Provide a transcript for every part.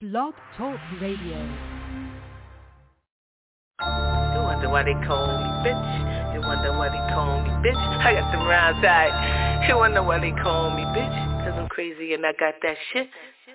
Blog Talk Radio. You wonder why they call me bitch. You wonder why they call me bitch. I got them rounds tight. You wonder why they call me bitch. Cause I'm crazy and I got that shit.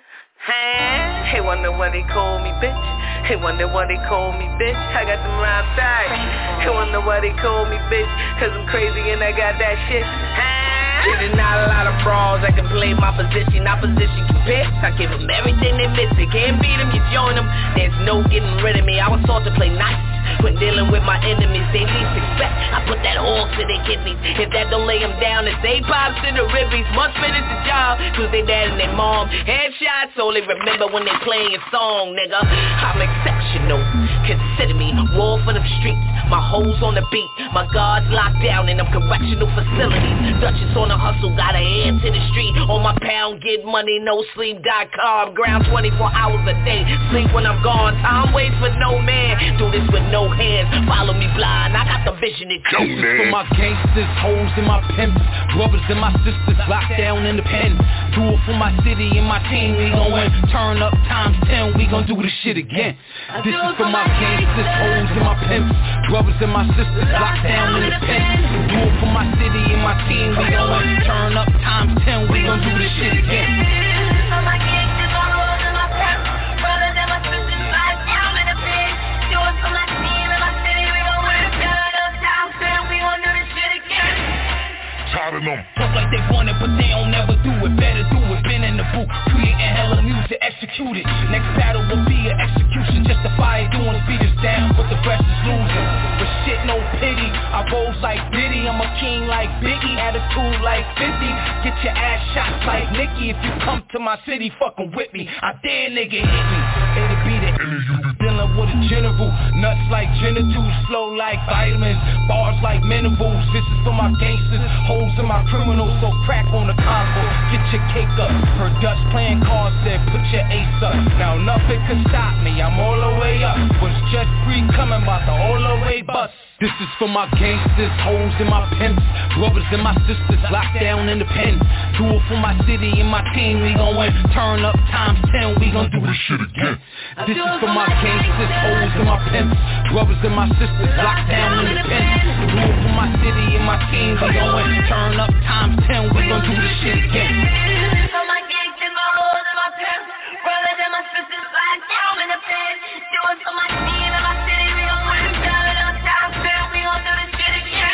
Hey, wonder why they call me bitch. Hey, wonder why they call me bitch. I got them rounds tight. You wonder why they call me bitch. Cause I'm crazy and I got that shit. There's not a lot of frauds that can play my position. Opposition can pick. I give them everything they miss. They can't beat them, you join them. There's no getting rid of me. I was taught to play nice when dealing with my enemies. They least expect I put that hole to their kidneys. If that don't lay them down, it's they pops in the ribbies. Must finish the job, cause they dad and they mom. Headshots only remember when they playing your song, nigga. I'm exceptional, consider me. War for the streets, my hoes on the beat. My guards locked down in them correctional facilities. Duchess on the hustle, got a hand to the street. On my pound, get money, no sleep.com. Ground 24 hours a day, sleep when I'm gone. Time waits for no man, do this with no hands. Follow me blind, I got the vision to go. This is for my gangsters, hoes and my pimps, brothers and my sisters locked down in the pen. Do it for my city and my team. We gon' win, turn up times 10. We gon' do this shit again. This is for my gangsters, hoes and my pimps, brothers and my sisters locked down in the pen. Do it for my city and my team. We gon' win, turn up times 10. We gon' do this shit again. This is for my gangsters, my hoes and my pimps, brothers and my sisters locked down in the pen. Do it for my team and my city. We gon' win, turn up times 10. We gon' do this shit again. Tired of them. Talk like they want it, but they don't never do it. Better do it. Been in the booth, creating hella music, execute it. Next battle will be an execution. Justify it, doing beat us down, but the rest is losing. But shit, no pity. I rose like Diddy, I'm a king like Biggie. Attitude like 50. Get your ass shot like Nicky. If you come to my city, fucking with me. I dare nigga hit me. It'll be the dealing with a general. Nuts like genitals, flow like vitamins, bars like minerals. This is for my gangsters, hoes and my criminals. So crack on the combo, get your cake up. Her Dutch playing cards said put your ace up. Now nothing can stop me, I'm all the way up. Was just free coming about the all the way bus. This is for my gangsters, hoes and my pimps, brothers and my sisters locked down in the pen. Do it for my city and my team. We gon' win, turn up times 10. We gon' do this shit again. This is for my gangsters, hoes and my pimps, brothers and my sisters locked down in the pen. Do it for my city and my team. We gon' win, turn up times 10. We gon' do this shit again. This is for my gangsters, my hoes and my pimps, brothers and my sisters locked down in the pen. Do it for my team and my city. We gon' win, turn up times 10. We gon' do this shit again.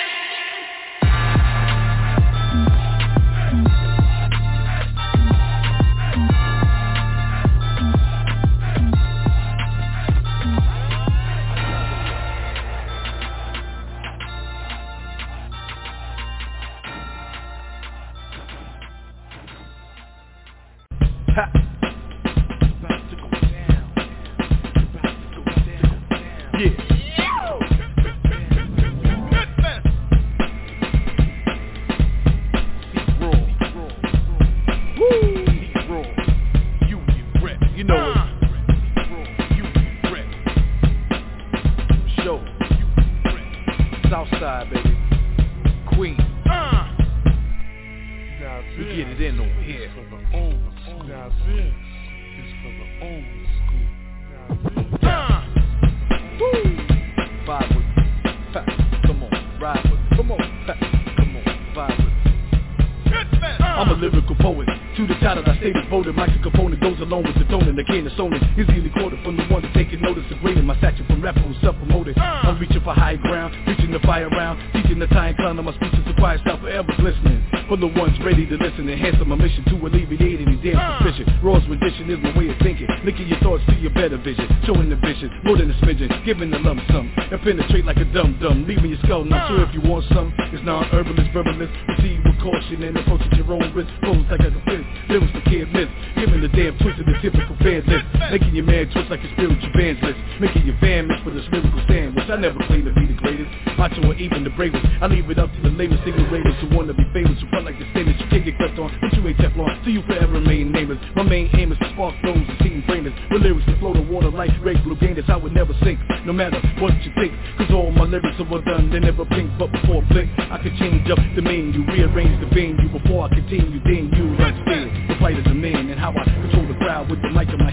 Ha. About to go down. About to go down. Yeah. You know it. Union rep. Show. Southside, baby. Queen. We get it in over here. For the old school. Now this is for the old school. Woo! Vibe with me. Come on, ride with me. Come on, come on, vibe with me. I'm a lyrical poet. To the title I stay devoted. My component goes along with the tone and the can of sonin. Easily quoted from the one to taking notice of grading my stature from rapper who's self-promoted. I'm reaching for high ground, reaching the fire round, teaching the time clown of my speeches to quiet style forever glistening. For the ones ready to listen, enhancing my mission to alleviate any damn suspicion. Raw's rendition is my way of thinking, linking your thoughts to your better vision, showing the vision, more than a smidgen, giving the lump sum, and penetrate like a dum-dum, leaving your skull numb. So if you want some, it's non-herbalist, verbalist, proceed with caution and approach at your own risk. Pose like a fist, lyrics for can't miss, giving the damn twist of the typical fan list, making your man twist like a spiritual band's list, making your fan miss for this lyrical sandwich. I never claim to be the greatest, macho or even the bravest. I leave it up to the lamest single raters who want to be famous, who front like the stainless. You can't get crept on, but you ain't Teflon, so you forever remain nameless. My main aim is to spark those and team brainers, with lyrics to flow the water like great blue gainers. I would never sink, no matter what you think, cause all my lyrics are well done, they never blink, but before blink, I could change up the menu, rearrange the venue before I continue, then you understand the plight of the man and how I control the crowd with the mic in my hand. And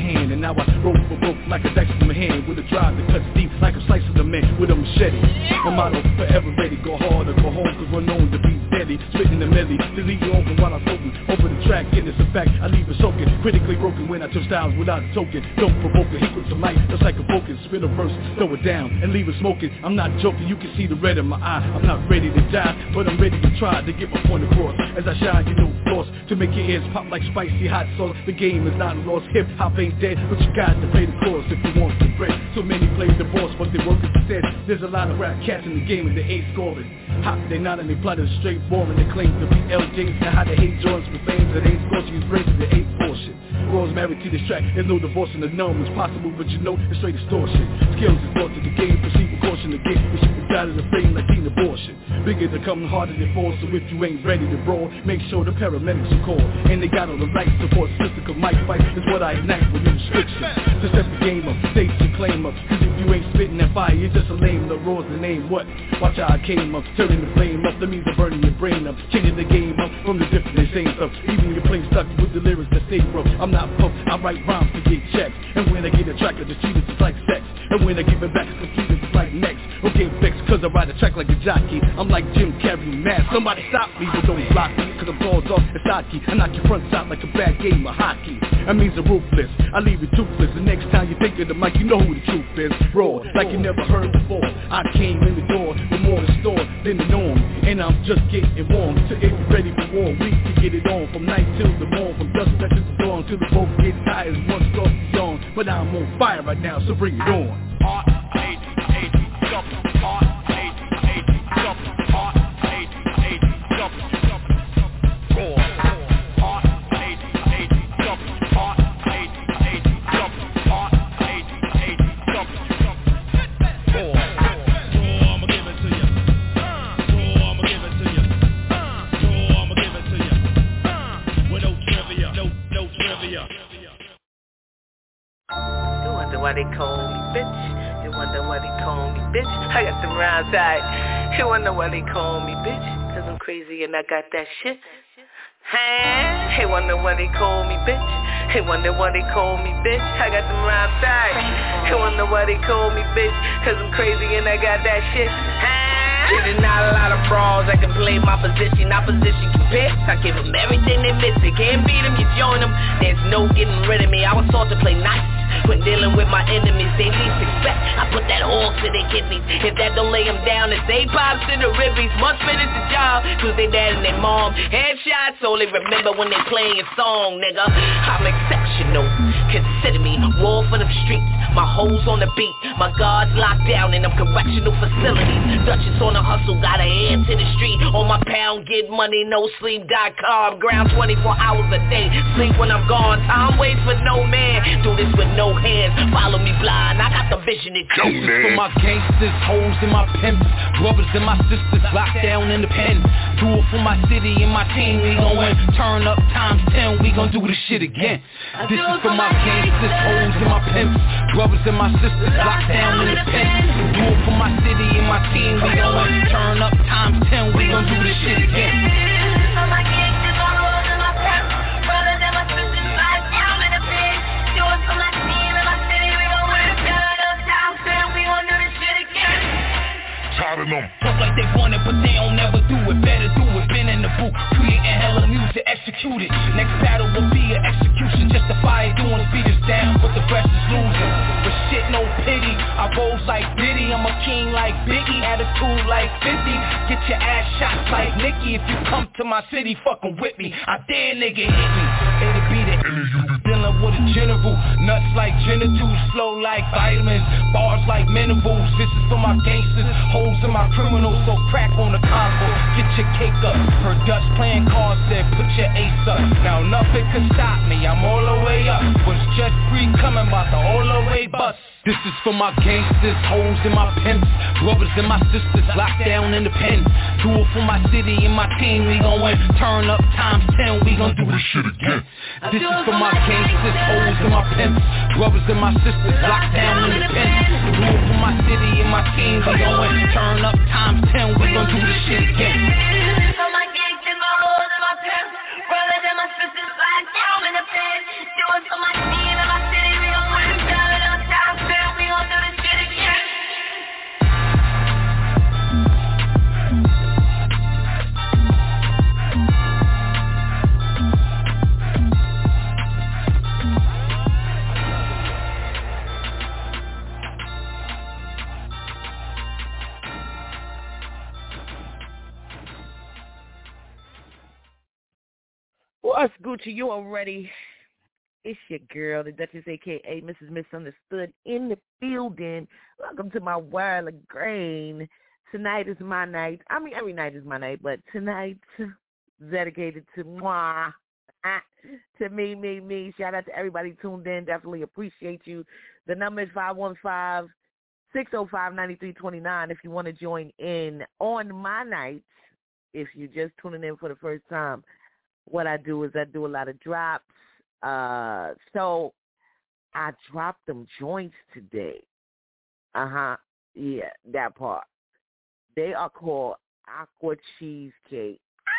Now I roll for broke like a dice in my hand, with a drive that cuts deep like a slice of the man with a machete. My motto, forever ready, go hard or go home, cause we're known to be deadly. Spitting the melody, to leave you open while I'm floating over the track, and it's a fact, I leave it soaking, critically broken when I touch styles without a token. Don't provoke it, he with some light, just like a focus, spit a verse, throw it down, and leave it smoking. I'm not joking, you can see the red in my eye. I'm not ready to die, but I'm ready to try to get my point across. As I shine, you know, floss, to make your ears pop like spicy hot sauce. The game is not lost, hip-hop ain't dead, but you got to pay the cost if you want the bread. So many play the boss, but they work instead. There's a lot of rap cats in the game and they ain't scoring. Hot, they not and they plotted straight boring. They claim to be LJs and how they hate joints with fame that ain't scorching. He's raising the 8 portion. Rose married to this track, there's no divorce in the numbers possible, but you know it's straight extortion. Skills is brought to the game, proceed with caution to get the shit out of the frame like teen abortion. Bigger to come harder than fall, so if you ain't ready to brawl, make sure the paramedics are called. And they got all the right support, statistical mic fight is what I ignite with no restrictions. To step the game up, state your claim up, cause if you ain't spitting that fire, you're just a lame. The roar's the name, what? Watch how I came up, turning the flame up, that means I'm burning your brain up, changing the game up from the different they saying stuff. Even your play stuck with the lyrics that stay broke. I'm not broke, I write rhymes to get checks. And when I get a track, I just treat it just like sex. And when I give it back, I keep it just like next. Okay, fixed, cause I ride a track like a jockey. I'm like Jim Carrey mad. Somebody stop me, but don't block me, cause I'm balls off as hockey. I knock your fronts out like a bad game of hockey. That means I'm ruthless, I leave you toothless. The next time you think of the mic, you know who the truth is. Raw, like you never heard before. I came in the door with more in store than the norm. And I'm just getting warm, so if you're ready for war, we can get it on. From night till the morn, from dusk back to the dawn, till the boat get tired, one starts to yawn. But I'm on fire right now, so bring it on. Why they call me bitch? You wonder why they call me bitch? I got them round side. You wonder why they call me bitch? Cause I'm crazy and I got that shit. Hey, wonder why they call me bitch? Hey, wonder why they call me bitch? I got them round side. You wonder why they call me bitch? Cause I'm crazy and I got that shit. There's not a lot of frauds that can play my position. Opposition can pick. I give them everything they miss. They can't beat them, you join them. There's no getting rid of me. I was taught to play nice when dealing with my enemies. They least expect I put that horse to their kidneys. If that don't lay them down, it's they pops in the ribbies. Must finish the job, cause they dad and their mom. Headshots only remember when they playing your song, nigga. I'm exceptional, consider me war for the streets. My hoes on the beat, my guards locked down in them correctional facilities. Duchess on the hustle, got a hand to the street. On my pound, get money, no sleep.com. Ground 24 hours a day, sleep when I'm gone. Time waits for no man, do this with no hands. Follow me blind, I got the vision to go. This is for my gangsters, hoes and my pimps, brothers and my sisters locked down in the pen. Do it for my city and my team, we gon' win. Turn up times 10, we gon' do this shit again. This is for my gangsters, hoes and my pimps, brothers and my sisters locked down in the pen. Do it for my city and my team, we gon' win. Turn up times 10, we gon' do this shit again. For my gangsters, my hoes and my pimps, brothers and my sisters locked down in the pen. Do it for my team and my city, we gon' win. Turn up times 10, we gon' do this shit again. Tired of them. Talk like they want it, but they don't never do it. Better do it, been in the booth, creating hella music, execute it. Next battle will be an execution, justify it, doing beat us down, but the rest is losing. But shit, no pity, I rose like Diddy, I'm a king like Biggie, attitude like 50. Get your ass shot like Nicky if you come to my city fucking with me. I dare nigga hit me, it'll be the dealing with a general, nuts like genitals, flow like vitamins, bars like minerals. This is for my gangsters, hoes and my criminals, so crack on the combo, get your cake up. Her Dutch playing cards said put your ace up. Now nothing can stop me, I'm all the way up. Was just free coming about the all the way bus. This is for my gangsters, hoes and my pimps, brothers and my sisters locked down in the pen. Do it for my city and my team, we gon' win. Turn up times 10, we gon' do this shit again. This is for my gangsters, hoes and my pimps, brothers and my sisters locked down in the pen. Do it for my city and my team, we gon' win. Turn up times 10, we gon' do this shit again. For my gangsters, my hoes and my pimps, brothers and my sisters locked down in the pen. Do it for my team and my city, we gon' win. What's Gucci? You already? It's your girl, the Duchess, a.k.a. Mrs. Misunderstood, in the building. Welcome to my World of Grain. Tonight is my night. I mean, every night is my night, but tonight dedicated to moi, to me. Shout out to everybody tuned in. Definitely appreciate you. The number is 515-605-9329 if you want to join in on my nights. If you're just tuning in for the first time, what I do is I do a lot of drops. So I dropped them joints today. Yeah, that part. They are called Aqua Cheesecake.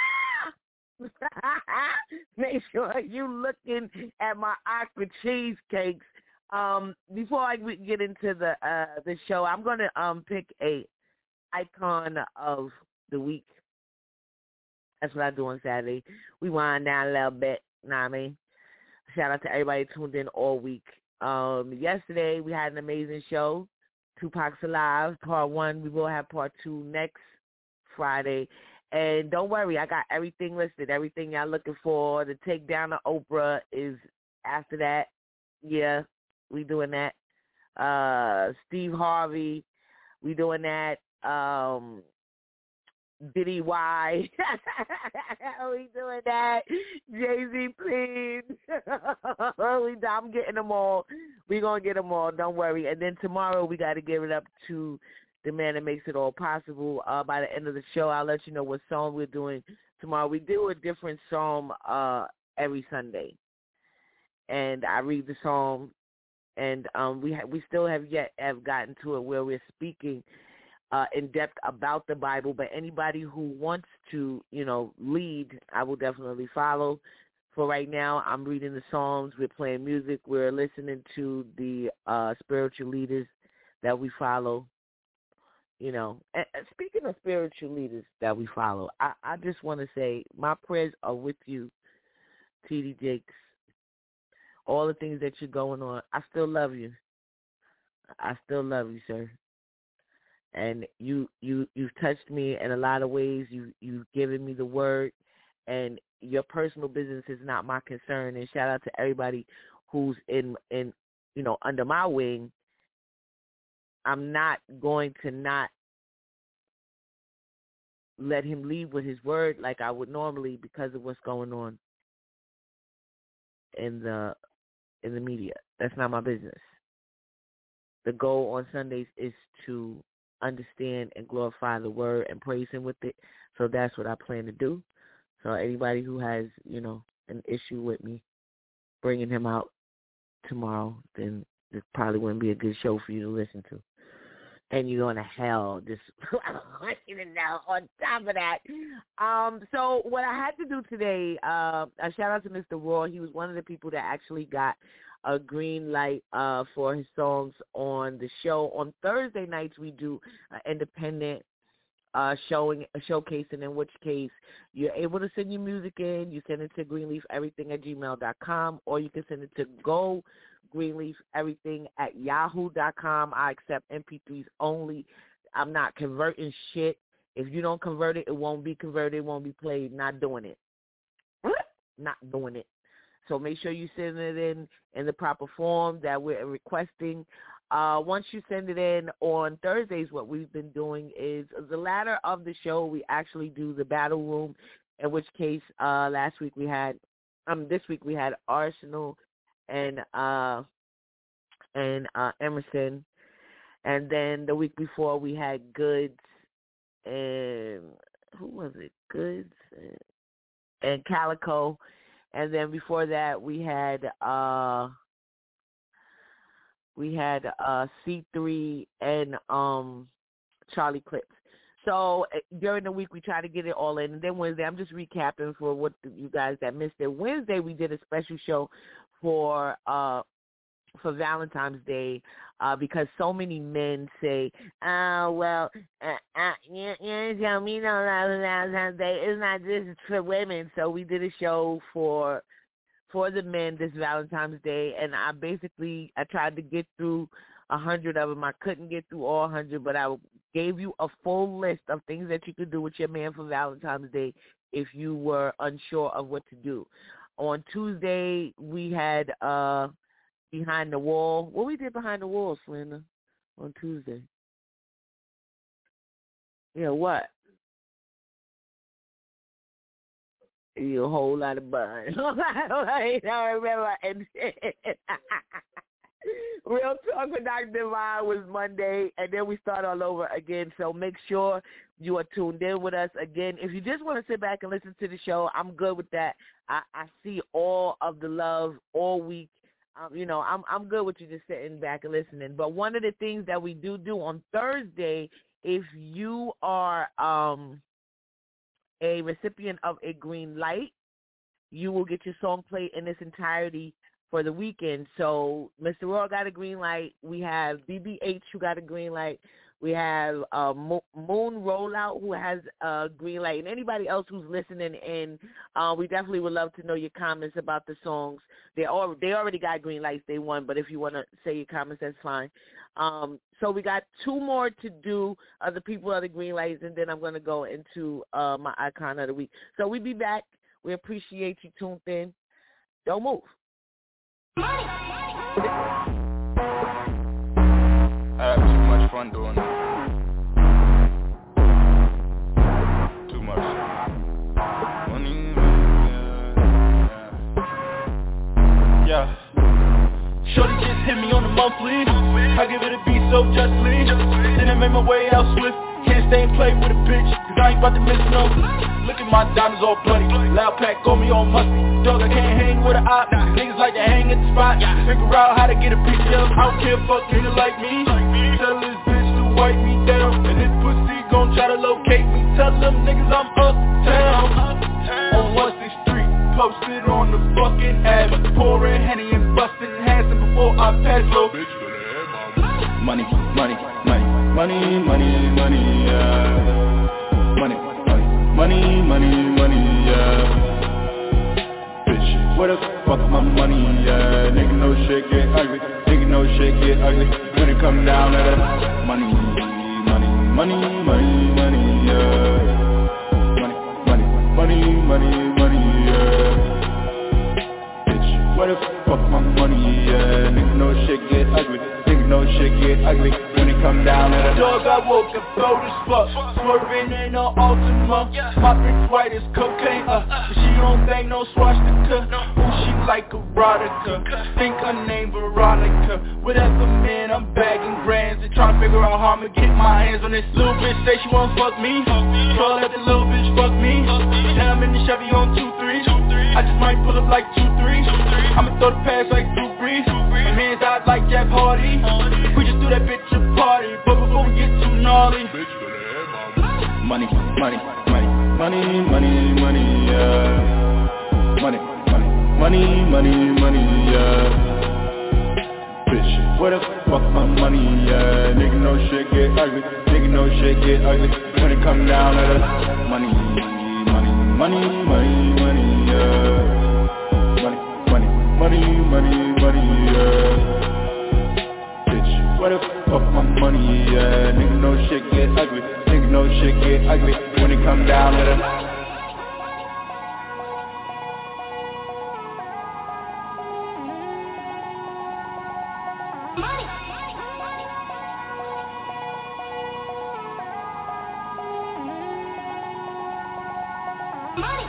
Make sure you looking at my Aqua Cheesecakes. Before I get into the show, I'm gonna pick a icon of the week. That's what I do on Saturday. We wind down a little bit, you know what I mean? Shout out to everybody tuned in all week. Yesterday we had an amazing show. Tupac's Alive, Part 1. We will have Part 2 next Friday. And don't worry, I got everything listed, everything y'all looking for. The takedown of Oprah is after that. Yeah, we doing that. Steve Harvey, we doing that. Diddy Y, we doing that. Jay-Z, please. I'm getting them all. We gonna get them all. Don't worry. And then tomorrow we got to give it up to the man that makes it all possible. By the end of the show, I'll let you know what song we're doing tomorrow. We do a different song every Sunday, and I read the song, and we still have gotten to it where we're speaking in depth about the Bible. But anybody who wants to, lead, I will definitely follow. For right now, I'm reading the Psalms. We're playing music. We're listening to the spiritual leaders that we follow. And speaking of spiritual leaders that we follow, I just want to say my prayers are with you, T.D. Jakes. All the things that you're going on, I still love you. I still love you, sir. And you've touched me in a lot of ways. You've given me the word, and your personal business is not my concern. And shout out to everybody who's in under my wing. I'm not going to not let him leave with his word like I would normally because of what's going on in the media. That's not my business. The goal on Sundays is to understand and glorify the word and praise him with it. So that's what I plan to do. So anybody who has, an issue with me bringing him out tomorrow, then it probably wouldn't be a good show for you to listen to. And you're going to hell. Just I want you to know on top of that. So what I had to do today, a shout out to Mr. Raw. He was one of the people that actually got a green light for his songs on the show. On Thursday nights, we do independent showcasing, in which case you're able to send your music in. You send it to greenleafeverything@gmail.com, or you can send it to greenleafeverything@yahoo.com. I accept MP3s only. I'm not converting shit. If you don't convert it, it won't be converted. It won't be played. Not doing it. Not doing it. So make sure you send it in the proper form that we're requesting. Once you send it in on Thursdays, what we've been doing is the latter of the show, we actually do the battle room, in which case this week we had Arsenal and Emerson, and then the week before we had Goods and who was it? Goods and Calico. And then before that, we had C3 and Charlie Clips. So during the week, we try to get it all in. And then Wednesday, I'm just recapping for what you guys that missed it. Wednesday, we did a special show for Valentine's Day because so many men say, you tell me no Valentine's Day. It's not just for women. So we did a show for the men this Valentine's Day, and I tried to get through 100 of them. I couldn't get through all 100, but I gave you a full list of things that you could do with your man for Valentine's Day if you were unsure of what to do. On Tuesday, we had Behind the Wall. What we did Behind the Wall, Slender, on Tuesday? Yeah, what? A whole lot of bun. I remember. Real Talk with Dr. Divine was Monday, and then we start all over again. So make sure you are tuned in with us again. If you just want to sit back and listen to the show, I'm good with that. I see all of the love all week. I'm good with you just sitting back and listening. But one of the things that we do on Thursday, if you are a recipient of a green light, you will get your song played in its entirety for the weekend. So Mr. Raw got a green light. We have BBH who got a green light. We have Moon Rollout who has a green light. And anybody else who's listening in, we definitely would love to know your comments about the songs. They already got green lights. They won. But if you want to say your comments, that's fine. So we got 2 more to do. The people are the green lights. And then I'm going to go into my icon of the week. So we'll be back. We appreciate you tuned in. Don't move. I have too much fun doing it. Too much. Money, yeah. Shorty just hit me on the monthly. I give it a beat so justly. Then I made my way out swift. Can't stay and play with a bitch, cause I ain't about to miss no. Look at my diamonds all bloody. Loud pack on me all musty. Dog, I can't hang with a op. Niggas like to hang at the spot. Figure out how to get a picture. I don't care, fuck nigga like me. Tell this bitch to wipe me down. And this pussy gon' try to locate me. Tell them niggas I'm uptown. On 1st Street, posted on the fucking Ave. Pouring Henny and busting Hanson before I pass low. Money, money, money. Money, money, money, yeah. Money, money, money, money, money, yeah. Bitch, where the fuck my money, yeah. Nigga, no shit get ugly. Nigga, no shit get ugly. When it come down to that money, money, money, money, money, yeah. Money, money, money, money, money, yeah. Bitch, where the fuck my money, yeah. Nigga, no shit get ugly. Nigga, no shit get ugly. Come down to the dog, I woke up bold as fuck. Swerving in an Altima. My bitch white as cocaine, but she don't bang no swastika. Ooh, she like erotica. Think her name Veronica. Whatever, man, I'm bagging grands and trying to figure out how I'ma get my hands on this little bitch. Say she wanna fuck me. So let the little bitch fuck me. Now I'm in the Chevy on 2-3. I just might pull up like 2-3. I'ma throw the pass like Drew Brees. My hands out like Jeff Hardy. We just do that bitch a party, but before we get too gnarly. Money, money, money, money, money, money, yeah. Money, money, money, money, money, yeah. Bitch, where the fuck my money, yeah. Nigga, no shit get ugly. Nigga, no shit get ugly. When it come down to the money, money, money, money, money, yeah. Money, money, money, money, money, yeah. Where the fuck my money, yeah. Nigga, no shit get ugly. Nigga, no shit get ugly. When it come down to the money. Money.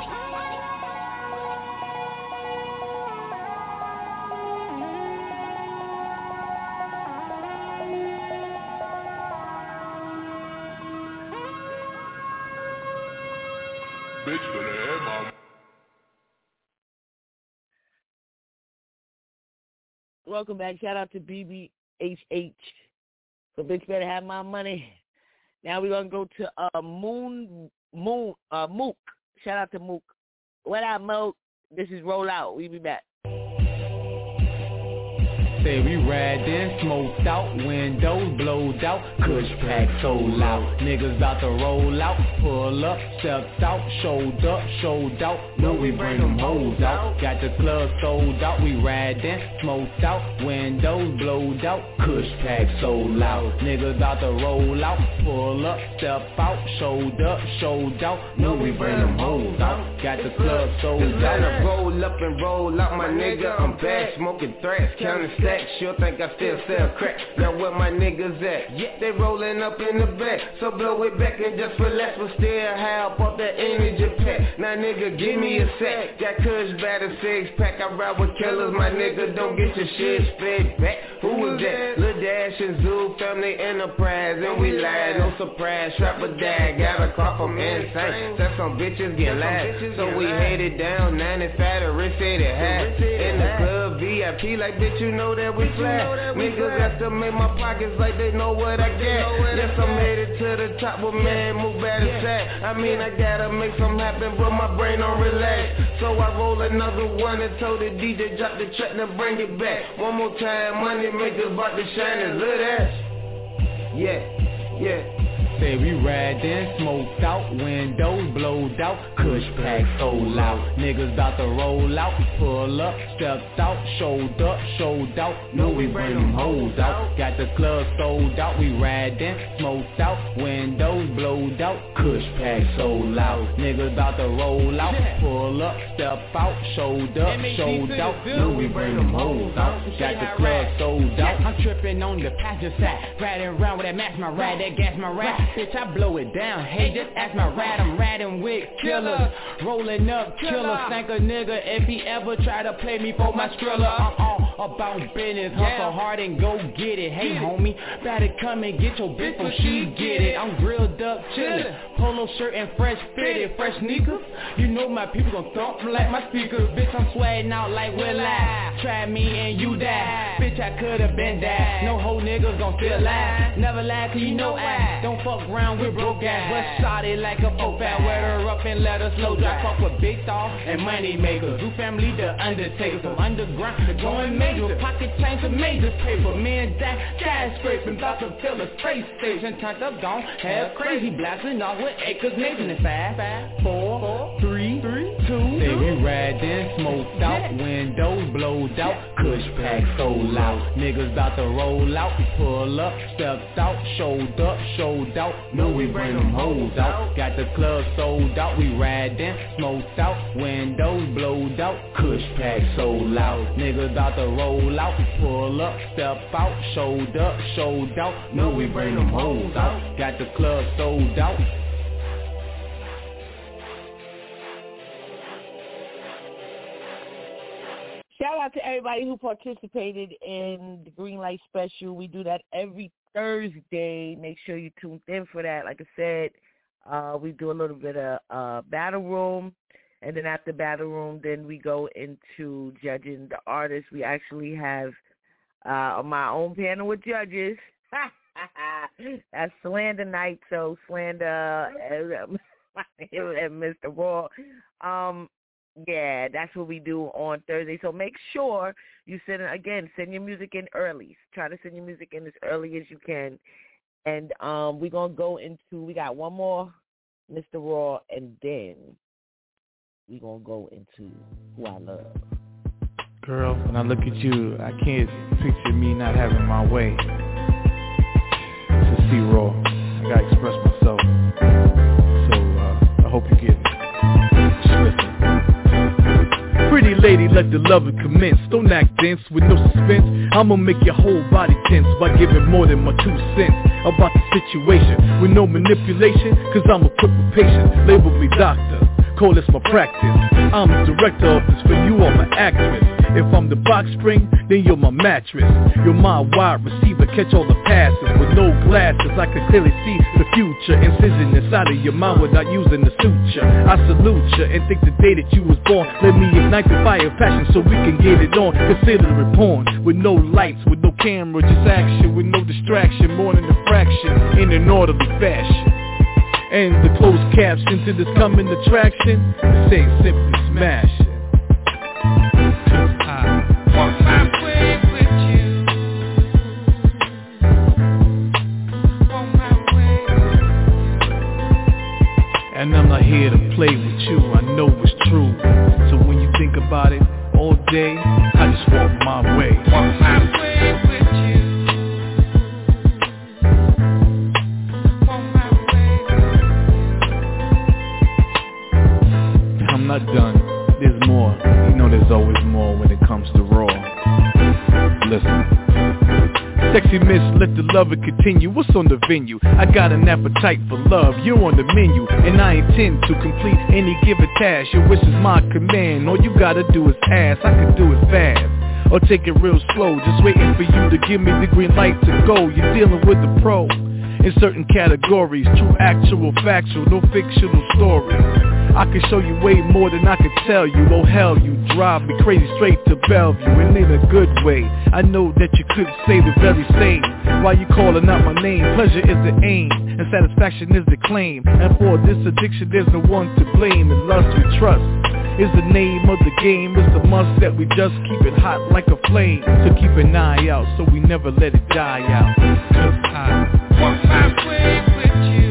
Bitch better have my. Welcome back. Shout out to BBHH. So bitch better have my money. Now we're gonna go to Mook. Shout out to Mook. What up, Mook? This is Roll Out. We'll be back. Say we riding, smoked out, windows blowed out, Kush pack sold out. Niggas about to roll out, pull up, stepped out, showed up, showed out. No, we bring them hoes out. Got the club sold out, we riding, smoked out, windows blowed out, Kush pack sold out. Niggas about to roll out, pull up, step out, showed up, showed out. No, we bring them hoes out. Got the club sold out. Roll up and roll out, my nigga, I'm back. Smoking threats, counting stacks, sure think I still sell crack. Now where my niggas at? Yeah, they rolling up in the back. So blow it back and just relax, but still have up that energy pack. Now nigga, give me a sec. Got Kush by the 6-pack, I ride with killers, my nigga, don't get your shit spit back. Who was that? Lil Dash and Zoo, Family Enterprise, and we lied, no surprise. Trapper dad, got a call from insane. Said some bitches get lied, so we headed down 95 to Rich City High. In the club VIP, like bitch, you know that we fly. Niggas got to make my pockets like they know what I got. Yes, I'm headed to the top, but man, move by the side. I mean, I gotta make something happen, but my brain don't relax. So I roll another one and told the DJ, drop the track, now bring it back. One more time, money makers about to shine and look at. Yeah. Say we riding, smoked out, windows blowed out, Kush pack sold out. Niggas about to roll out, pull up, stepped out, showed up, showed out. No, we bring them hoes out. Got the club sold out, we riding, smoked out, windows blowed out, Kush pack sold out. Niggas about to roll out, pull up, step out, showed up, showed out. No, we bring them hoes out. Got the club sold out. I'm tripping on the passenger side, riding around with that match my ride, that gas my ride. Bitch, I blow it down. Hey, just ask my ride. I'm riding with killers, rolling up killers. Thank a nigga if he ever try to play me for my Skrilla. I'm all about business, hustle hard and go get it. Hey, homie, better come and get your bitch before she get it. I'm grilled up, chillin', polo shirt and fresh fitted, fresh sneakers. You know my people gon' thump like my speakers. Bitch, I'm sweating out like Will I. Try me and you die. Bitch, I could've been died. No whole niggas gon' still lie. Never lie, cause you know I don't fuck around with broke ass, but shot it like a boat fat. Wear her up and let her slow drive. Fuck with big stars and money makers. Zoo family, the undertakers. From underground to going major. Pocket change to major paper. Men die scraping. About to fill a space station. Turned up gone, have crazy blasting off with acres. Nation in 5, 4, 3, 2. Say we riding, smoked out, windows blowed out, Kush pack sold out. Niggas about to roll out, pull up, stepped out, showed up, showed out. No, we bring them hoes out. Got the club sold out, we riding, smoked out, windows blowed out, Kush pack sold out. Niggas about to roll out, pull up, step out, showed up, showed out. No, we bring them hoes out. Got the club sold out. Shout out to everybody who participated in the Green Light Special. We do that every Thursday. Make sure you tune in for that. Like I said, we do a little bit of Battle Room, and then after Battle Room, then we go into judging the artists. We actually have my own panel with judges. That's Slander Night, so Slander and Mr. Raw. Yeah, that's what we do on Thursday. So make sure you send your music in early. Try to send your music in as early as you can. And we're going to go into, we got one more, Mr. Raw, and then we're going to go into Who I Love. Girl, when I look at you, I can't picture me not having my way. To see Raw, I got to express myself. So I hope you get it. Just listen. Pretty lady, let the loving commence. Don't act dense with no suspense. I'ma make your whole body tense by giving more than my 2 cents about the situation with no manipulation, cause I'm equipped with patience. Label me doctor, call this my practice. I'm the director of this film, you are my actress. If I'm the box spring, then you're my mattress. You're my wide receiver, catch all the passes. With no glasses, I can clearly see the future. Incision inside of your mind without using the suture. I salute you and think the day that you was born. Let me ignite the fire of passion so we can get it on. Consider it porn, with no lights, with no camera, just action. With no distraction, more than a fraction, in an orderly fashion. And the closed caption to this coming attraction, this ain't simply smashing. Walk my way with you. play with you, I know it's true. So when you think about it all day, I just walk my way. Walk my way with you. Walk my way. I'm not done, there's more. You know there's always more when it comes to Raw. Listen. Sexy miss, let the lover continue. What's on the venue? I got an appetite for love, you're on the menu. And I intend to complete any given task. Your wish is my command, all you gotta do is ask. I can do it fast, or take it real slow. Just waiting for you to give me the green light to go. You're dealing with the pro in certain categories. True, actual, factual, no fictional story. I can show you way more than I could tell you. Oh hell, you drive me crazy straight to Bellevue, and in a good way. I know that you could say the very same. Why you calling out my name? Pleasure is the aim, and satisfaction is the claim. And for this addiction there's no one to blame. And lust we trust is the name of the game. It's a must that we just keep it hot like a flame. So keep an eye out so we never let it die out. Cause I walk my way with you.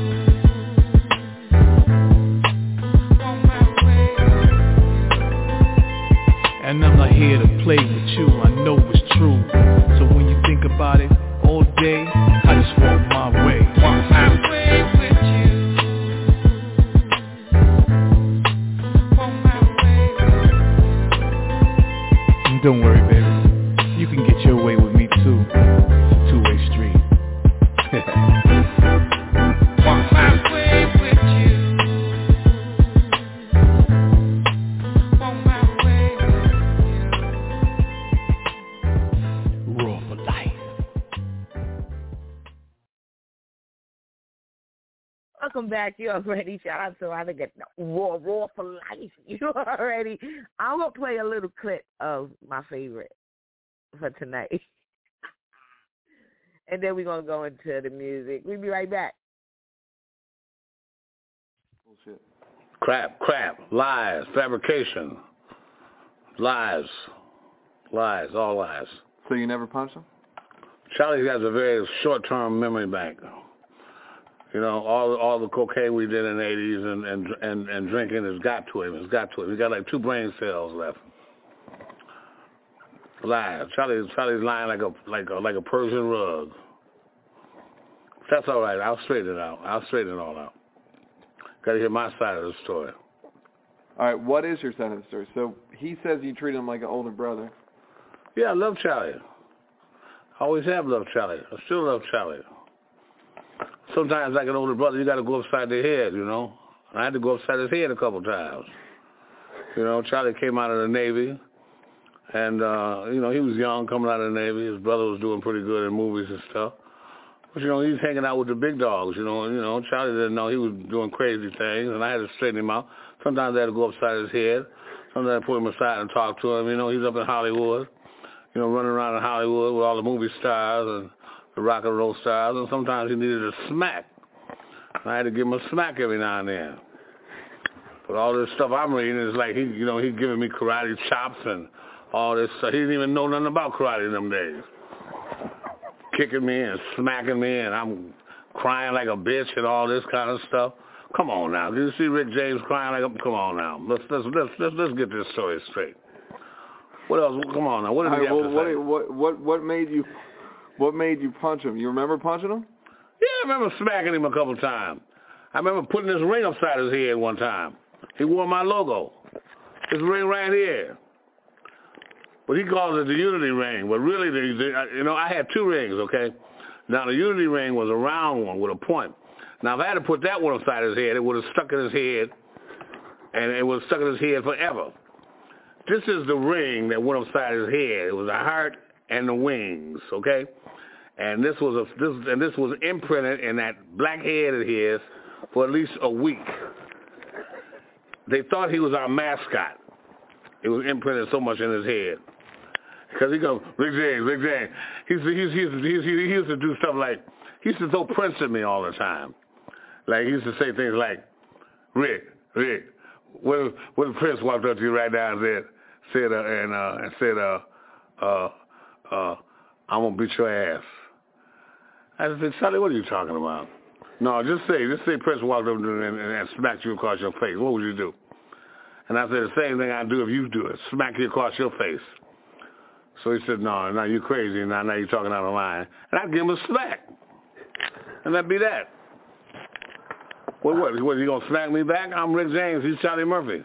And I'm not here to play with you, I know it's true. So when you think about it all day, I just walk my way. Walk my way with you. Walk my way. And don't worry, baby, you can get your way with me too. It's a two-way street. Walk my way with you. Welcome back. You already shout out to I think it's Raw for life. You already. I'm gonna play a little clip of my favorite for tonight, and then we're gonna go into the music. We'll be right back. Bullshit. Crap, lies, fabrication, lies, all lies. So you never punched him? Charlie has a very short-term memory bank. You know, all the cocaine we did in the 80s and drinking has got to him. He's got like 2 brain cells left. Lies. Charlie's lying like a Persian rug. That's all right. I'll straighten it out. I'll straighten it all out. Got to hear my side of the story. All right. What is your side of the story? So he says you treat him like an older brother. Yeah, I love Charlie. I always have loved Charlie. I still love Charlie. Sometimes, like an older brother, you got to go upside their head, you know. And I had to go upside his head a couple times. You know, Charlie came out of the Navy, and, you know, he was young coming out of the Navy. His brother was doing pretty good in movies and stuff. But, you know, he was hanging out with the big dogs, you know. Charlie didn't know he was doing crazy things, and I had to straighten him out. Sometimes I had to go upside his head. Sometimes I put him aside and talk to him. You know, he's up in Hollywood, you know, running around in Hollywood with all the movie stars and the rock and roll stars, and sometimes he needed a smack. And I had to give him a smack every now and then. But all this stuff I'm reading is like he's giving me karate chops and all this stuff. He didn't even know nothing about karate in them days. Kicking me and smacking me, and I'm crying like a bitch and all this kind of stuff. Come on now, did you see Rick James crying like a? Come on now, let's get this story straight. What else? Come on now, what did he have to say? What made you punch him? You remember punching him? Yeah, I remember smacking him a couple times. I remember putting this ring upside his head one time. He wore my logo. This ring right here. But he calls it the Unity ring. But really, I had 2 rings, okay? Now, the Unity ring was a round one with a point. Now, if I had to put that one upside his head, it would have stuck in his head, and it would have stuck in his head forever. This is the ring that went upside his head. It was a heart and the wings, okay? And this was imprinted in that black head of his for at least a week. They thought he was our mascot. It was imprinted so much in his head. Because he goes, Rick James. He used to do stuff like, he used to throw Prince at me all the time. Like, he used to say things like, Rick, when Prince walked up to you right now and said, I'm going to beat your ass. I said, Charlie, what are you talking about? No, just say Prince walked up and smacked you across your face. What would you do? And I said, the same thing I'd do if you do it. Smack you across your face. So he said, no, now you're crazy. Now you're talking out of line. And I'd give him a smack. And that'd be that. What, you going to smack me back? I'm Rick James. He's Charlie Murphy.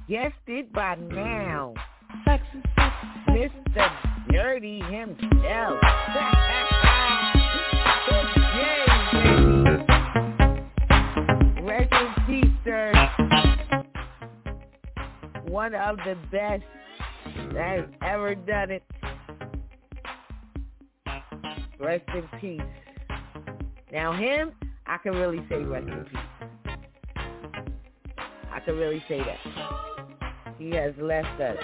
guessed it by now. Mr. Dirty himself. Rest in peace, sir. One of the best that has ever done it. Rest in peace. Now him, I can really say rest in peace. I can really say that. He has left us.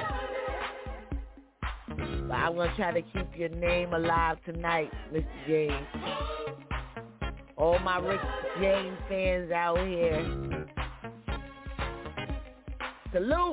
But I'm going to try to keep your name alive tonight, Mr. James. All my Rick James fans out here. Salute.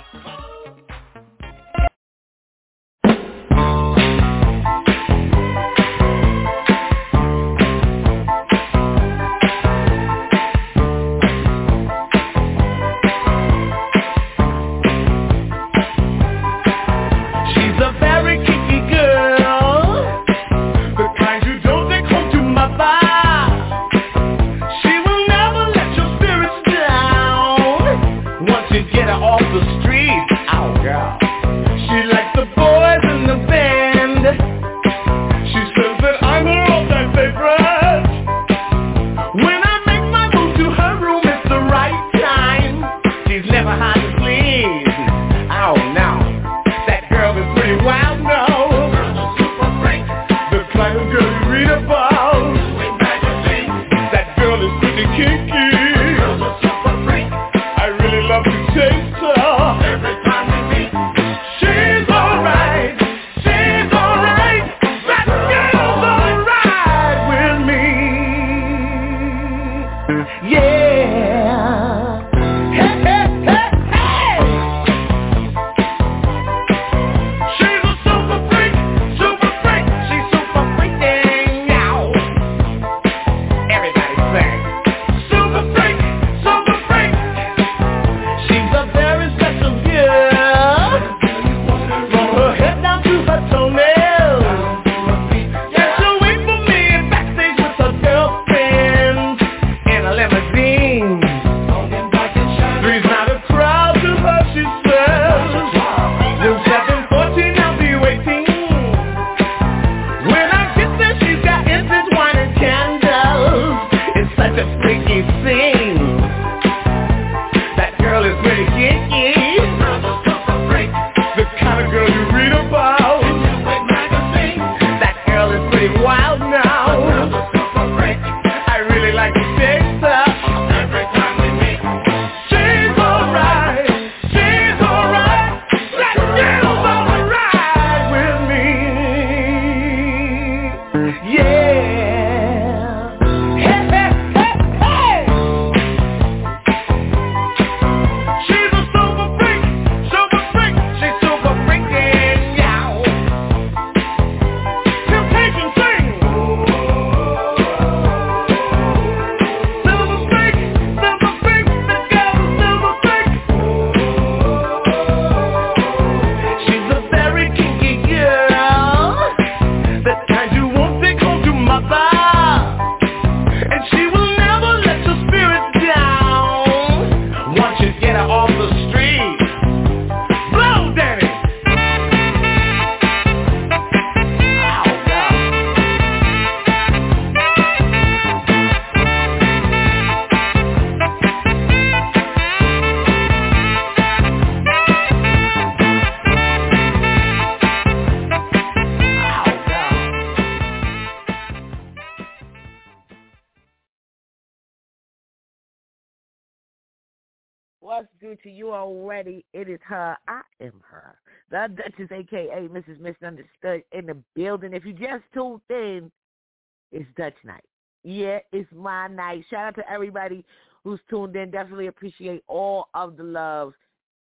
What's good to you already? It is her. I am her. The Duchess, a.k.a. Mrs. Misunderstood, in the building. If you just tuned in, it's Dutch night. Yeah, it's my night. Shout out to everybody who's tuned in. Definitely appreciate all of the love.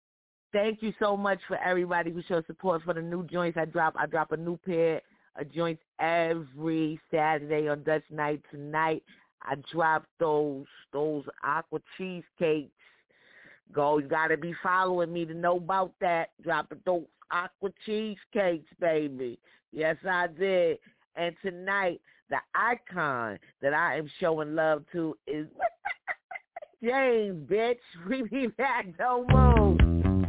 Thank you so much for everybody who shows support for the new joints I drop. I drop a new pair of joints every Saturday on Dutch night. Tonight, I drop those aqua cheesecakes. You got to be following me to know about that. Dropping those aqua cheesecakes, baby. Yes, I did. And tonight, the icon that I am showing love to is James, bitch. We be back. Don't move.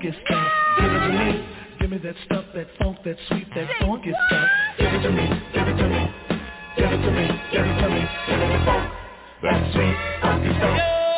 funky stuff. Give it to me. Give me that stuff, that funk, that sweet, that funky stuff. Give it to me. Give it to me. Give it to me. Give it to me. Give me the funk, that sweet, funky stuff.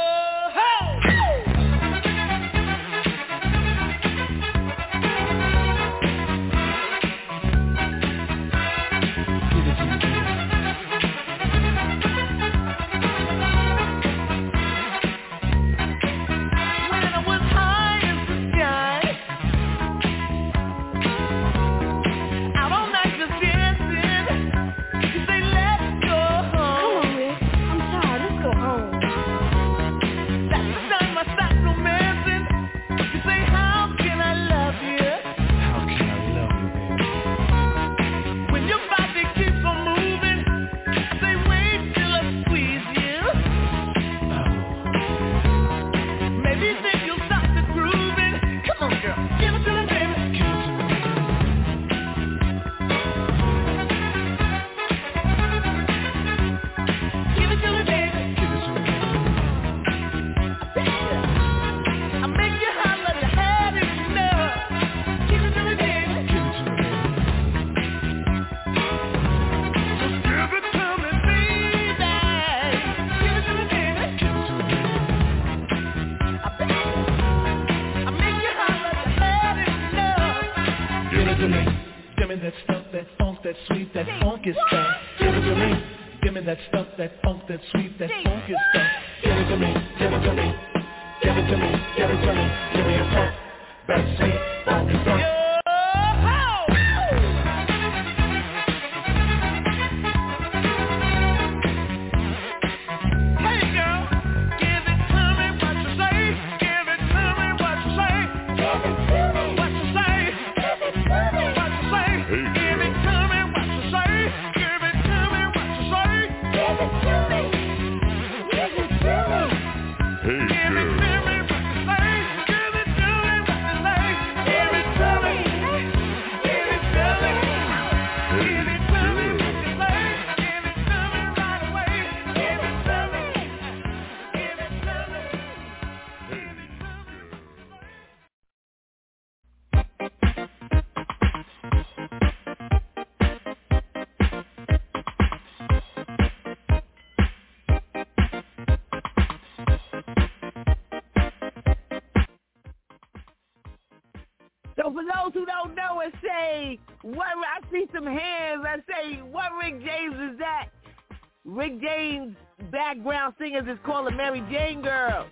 So for those who don't know and say, what, I see some hands, I say, what Rick James is that? Rick James' background singers is called the Mary Jane Girls.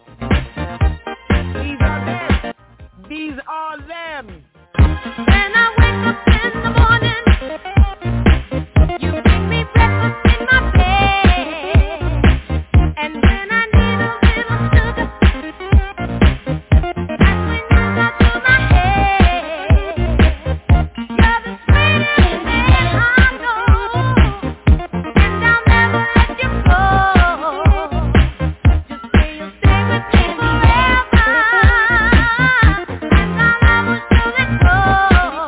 These are them. These are them. When I wake up in the morning, you bring me breakfast in my bed. And when I need a little sugar, that's when you got to my head. You're the sweetest man I know, and I'll never let you go. Just say you'll stay with me forever, and I'll never let go.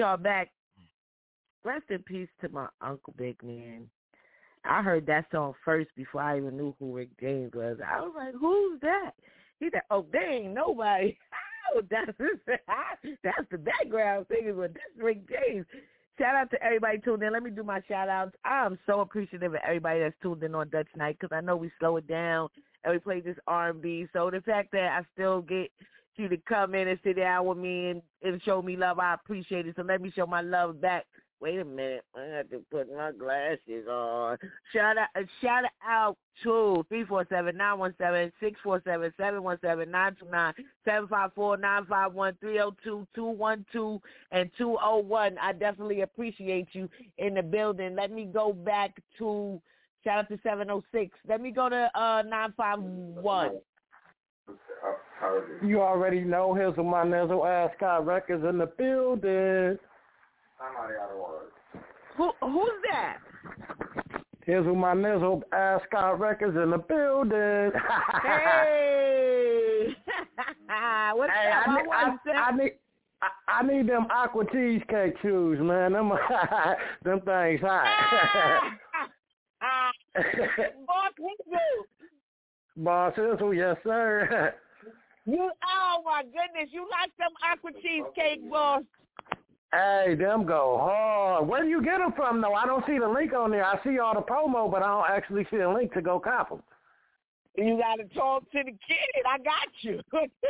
y'all back. Rest in peace to my Uncle Big Man. I heard that song first before I even knew who Rick James was. I was like, who's that? He said, oh, there ain't nobody. Oh, that's the background singer, but that's Rick James. Shout out to everybody tuned in. Let me do my shout outs. I'm so appreciative of everybody that's tuned in on Dutch Night because I know we slow it down and we play this R&B. So the fact that I still get you to come in and sit down with me and show me love, I appreciate it. So let me show my love back. Wait a minute. I have to put my glasses on. Shout out to 347-917-647-717-929-754-951-302-212 and 201. I definitely appreciate you in the building. Let me go back to shout out to 706. Let me go to 951. You already know. Here's my Nizzle Ascot Records in the building. Somebody out of words. Who's that? Here's my Nizzle Ascot Records in the building. Hey! What's up? I need them aqua cheesecake shoes, man. Them things hot. Boss Hizzle. Boss Hizzle, yes, sir. Oh, my goodness. You like them aqua cheesecake, boss? Hey, them go hard. Where do you get them from, though? I don't see the link on there. I see all the promo, but I don't actually see a link to go cop them. You got to talk to the kid. I got you.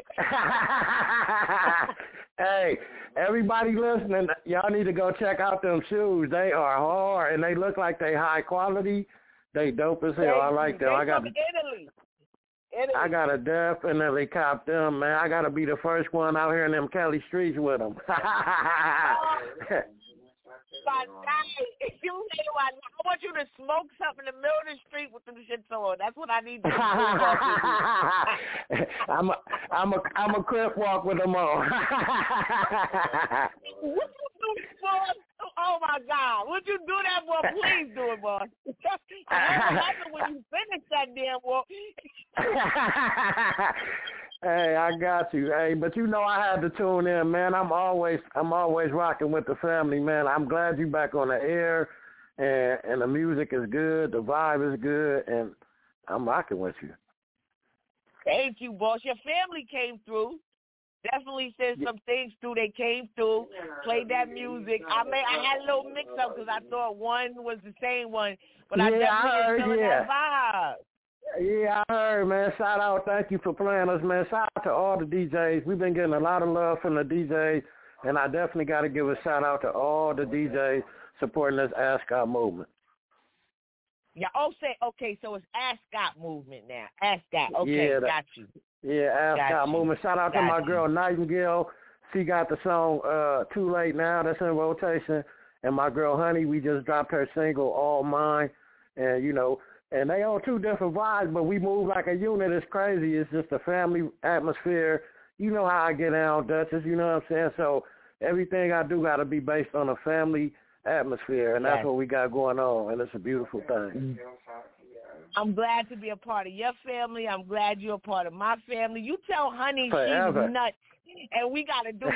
Hey, everybody listening, y'all need to go check out them shoes. They are hard, and they look like they high quality. They dope as hell. I like them. They from Italy. I gotta definitely cop them, man. I gotta be the first one out here in them Cali streets with them. I want you to smoke something in the middle of the street with them shits on. That's what I need to do. I'm a crip walk with them on. What you do, boss? Oh my God! Would you do that, boy? Please do it, boss. What happened when you finish that damn walk? Hey, I got you. Hey, but you know I had to tune in, man. I'm always rocking with the family, man. I'm glad you back on the air, and the music is good, the vibe is good, and I'm rocking with you. Thank you, boss. Your family came through. Definitely said some things through. They came through, played that music. I had a little mix up because I thought one was the same one, but I definitely feeling that vibe. Yeah, I heard, man. Shout out. Thank you for playing us, man. Shout out to all the DJs. We've been getting a lot of love from the DJs, and I definitely got to give a shout out to all the DJs supporting this Ascot movement. Yeah, okay, so it's Ascot movement now. Ascot, okay, yeah, got you. Yeah, Ascot movement. Shout out to my girl Nightingale. She got the song Too Late Now that's in rotation. And my girl Honey, we just dropped her single All Mine. And, you know, and they on two different vibes, but we move like a unit. It's crazy. It's just a family atmosphere. You know how I get down, Duchess, you know what I'm saying? So everything I do got to be based on a family atmosphere, and that's what we got going on, and it's a beautiful thing. I'm glad to be a part of your family. I'm glad you're a part of my family. You tell Honey Forever. She's nuts, and we got to do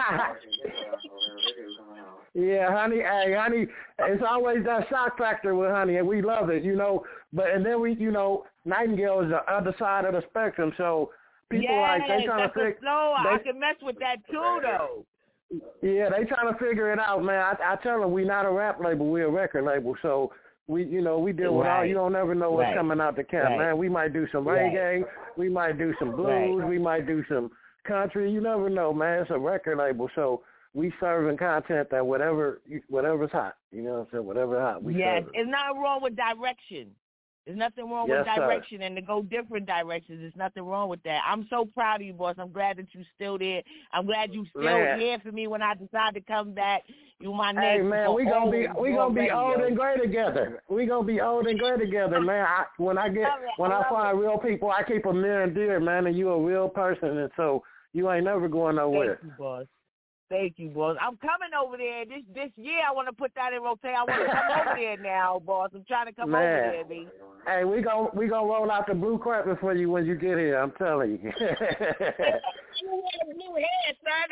Yeah, Honey, it's always that shock factor with Honey, and we love it, you know. And then we, you know, Nightingale is the other side of the spectrum, so people they trying to figure. I can mess with that too, though. Yeah, they trying to figure it out, man. I tell them we not a rap label, we're a record label, so we deal with all. You don't never know what's coming out the camp, man. We might do some reggae, we might do some blues, we might do some country. You never know, man. It's a record label, so we serving content that whatever's hot. You know what I'm saying? Whatever's hot, we serving. It's not wrong with direction. There's nothing wrong with direction, and to go different directions. There's nothing wrong with that. I'm so proud of you, boss. I'm glad that you're still there. I'm glad you still here for me when I decide to come back. You my name. Hey, man, we gonna be old and gray together. We gonna be old and gray together, man. When I find real people, I keep them near and dear, man. And you a real person, and so you ain't never going nowhere. Thank you, boss. Thank you, boss. I'm coming over there. This year I want to put that in rotation. I want to come over there now, boss. I'm trying to come over there, B. Hey, we gonna roll out the blue carpet for you when you get here. I'm telling you. You wear a blue head, son.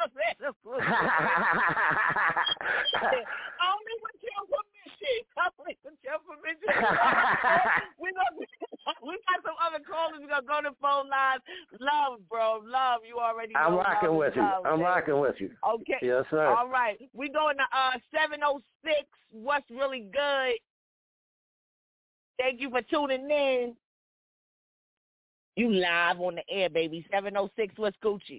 Only with your permission. We got some other callers. We're gonna go to phone lines. Love, bro. Love. You already know. I'm rocking with you. I'm rocking with you. Okay. Yes, sir. All right. We going to 706. What's really good? Thank you for tuning in. You live on the air, baby. 706. What's Gucci?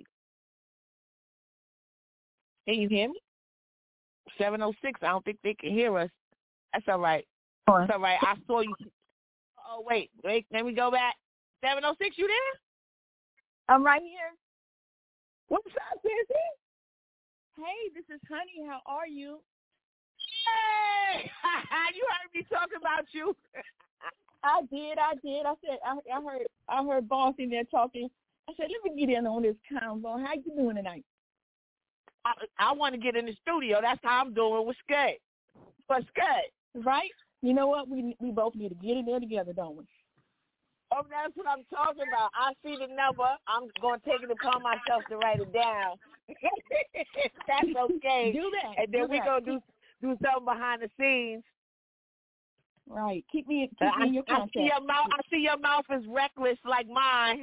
Can you hear me? 706. I don't think they can hear us. That's all right. That's all right. I saw you. Oh, wait. Let me go back. 706, you there? I'm right here. What's up, Sissy? Hey, this is Honey. How are you? Hey! You heard me talk about you. I did. I said I heard Boss in there talking. I said, let me get in on this convo. How you doing tonight? I want to get in the studio. That's how I'm doing with Scud. But Scud, right? You know what? We both need to get in there together, don't we? Oh, that's what I'm talking about. I see the number. I'm going to take it upon myself to write it down. That's okay. Do that. And then we're going to do something behind the scenes. Right. Keep me in your contact. I see your mouth is reckless like mine.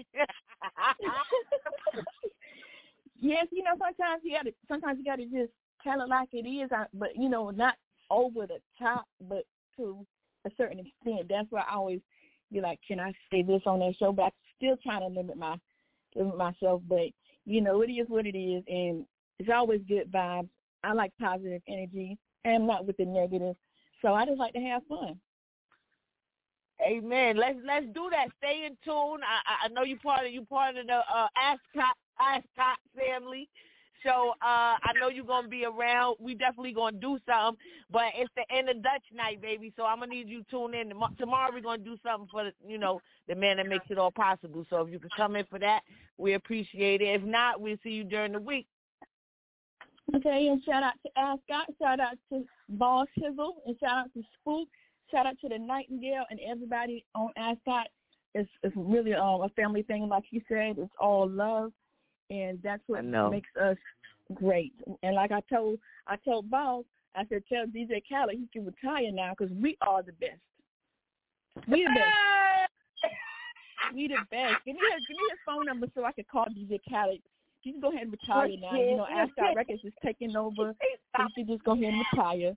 Yes, you know, sometimes you got to just tell it like it is, but, you know, not over the top, but to a certain extent. That's why I always be like, can I say this on that show? But I'm still trying to limit myself. But, you know, it is what it is, and it's always good vibes. I like positive energy, and I'm not with the negative. So I just like to have fun. Amen. Let's do that. Stay in tune. I know you part of the Ascot family. So I know you're going to be around. We definitely going to do something. But it's the end of Dutch night, baby. So I'm going to need you to tune in. Tomorrow we're going to do something for, the man that makes it all possible. So if you could come in for that, we appreciate it. If not, we'll see you during the week. Okay, and shout out to Ascot. Shout out to Boss Hizzle. And shout out to Spook. Shout out to the Nightingale and everybody on Ascot. It's really a family thing. Like you said, it's all love. And that's what makes us great. And like I told Boss, I said, tell DJ Khaled he can retire now because we are the best. We the best. We the best. Give me his phone number so I can call DJ Khaled. You can go ahead and retire now. You know, Ascot Records is taking over. So you can just go ahead and retire.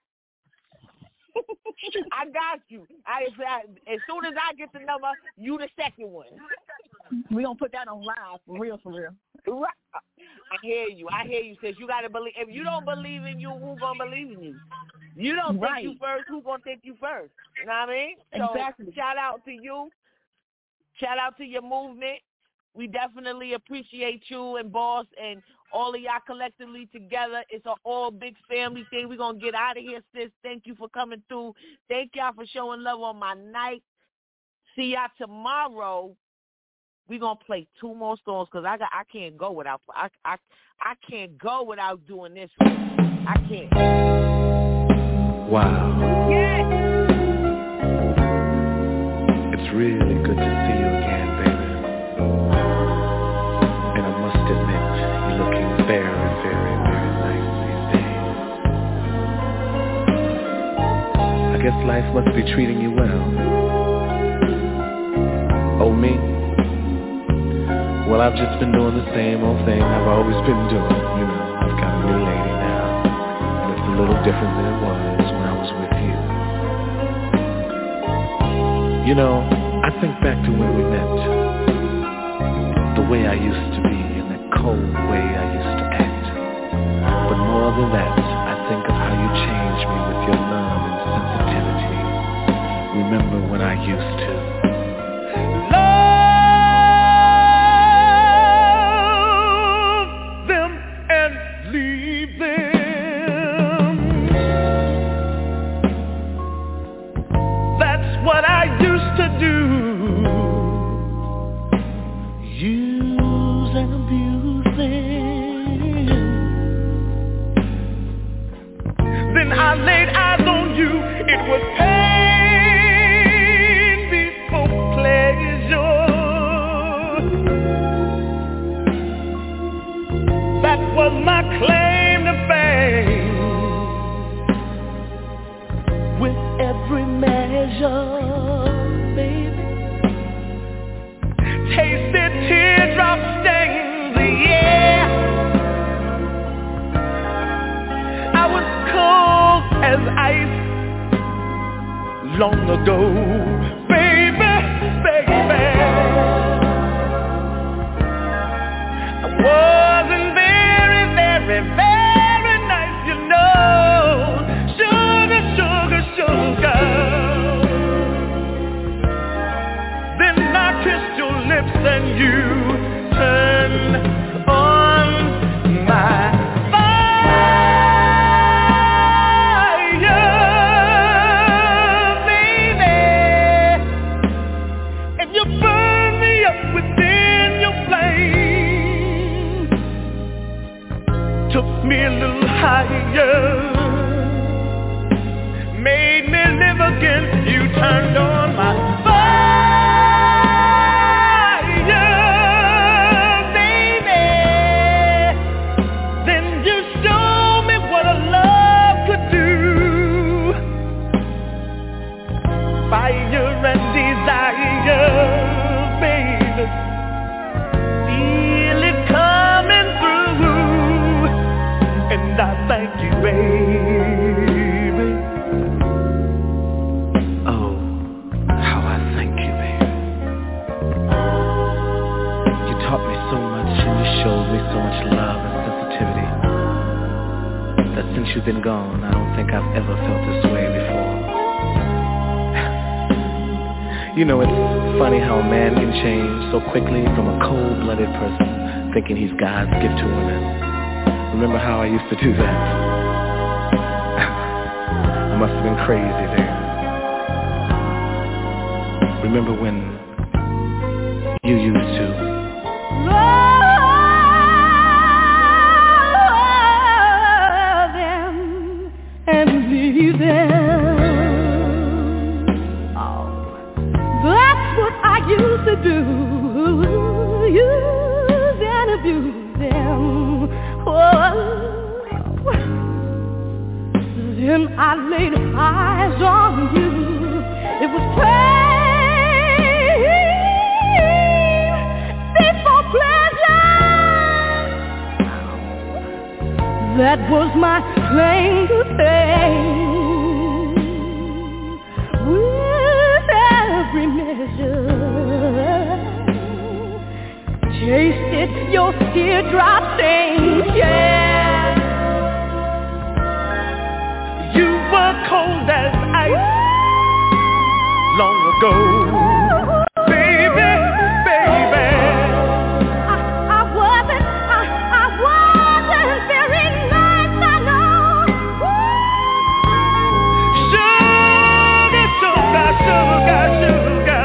I got you. As soon as I get the number, you the second one. We're going to put that on live, for real. Right. I hear you. Sis. You got to believe. If you don't believe in you, who's going to believe in you? You don't think you first, who's going to think you first? You know what I mean? So exactly. Shout out to you. Shout out to your movement. We definitely appreciate you and Boss and all of y'all collectively together. It's an all big family thing. We're going to get out of here, sis. Thank you for coming through. Thank y'all for showing love on my night. See y'all tomorrow. We're going to play 2 more songs because I can't go without I can't go without doing this one. I can't. Wow. Yes. It's really good to see you again, baby. And I must admit, you're looking very, very, very nice these days. I guess life must be treating you well. Oh, me? Well, I've just been doing the same old thing I've always been doing. You know, I've got a new lady now, and it's a little different than it was when I was with you. You know, I think back to when we met, the way I used to be and the cold way I used to act. But more than that, I think of how you changed me with your love and sensitivity. Remember when I used to you turn on my fire, baby, and you burn me up within your flame. Took me a little higher, made me live again. You turned on my fire, baby. Then you showed me what a love could do. Fire and desire, baby. Feel it coming through, and I thank you, baby. Since you've been gone, I don't think I've ever felt this way before. You know, it's funny how a man can change so quickly from a cold-blooded person thinking he's God's gift to women. Remember how I used to do that? I must have been crazy then. Remember when you used to do, use and abuse them. Oh, then I laid eyes on you. It was pain before pleasure. That was my claim to fame. With every measure, tasted your teardrop stains, yeah. You were cold as ice long ago, baby, baby. I wasn't very nice, I know. Sugar, sugar, sugar, sugar.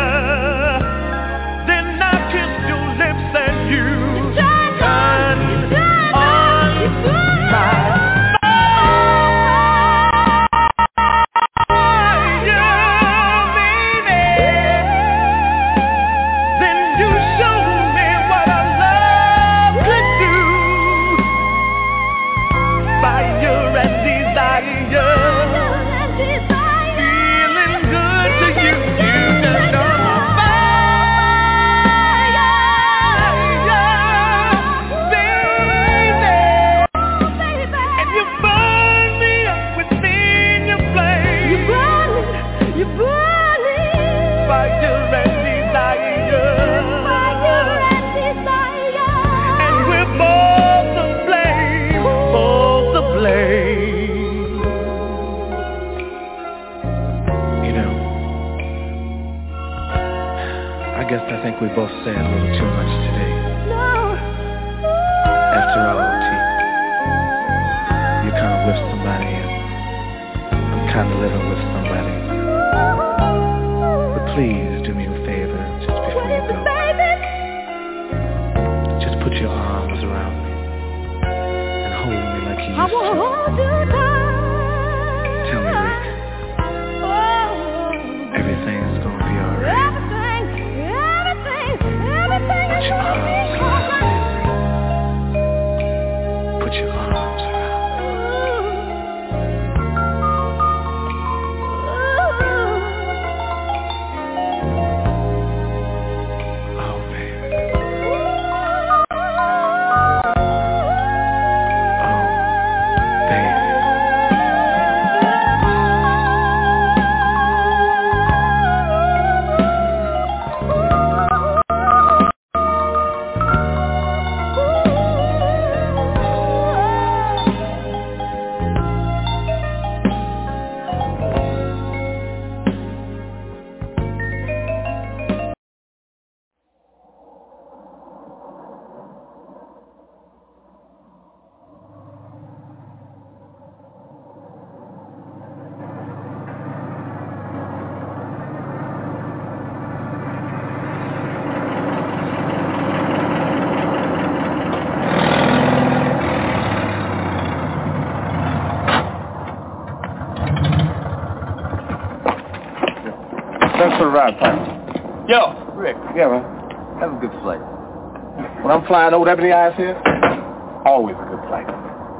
I think we both said a little too much today. No. After all, T, you're kind of with somebody and I'm kind of living with somebody. But please do me a favor just before you go. Just put your arms around me and hold me like you used to. I will hold you tight. Tell me, Rick, everything's gonna be alright. Put your arms around me. Put your arms around me. Oh, baby. Oh, baby. for the ride, Piper. Yo, Rick. Yeah, man. Have a good flight. When I'm flying over Ebony Eyes here, always a good flight.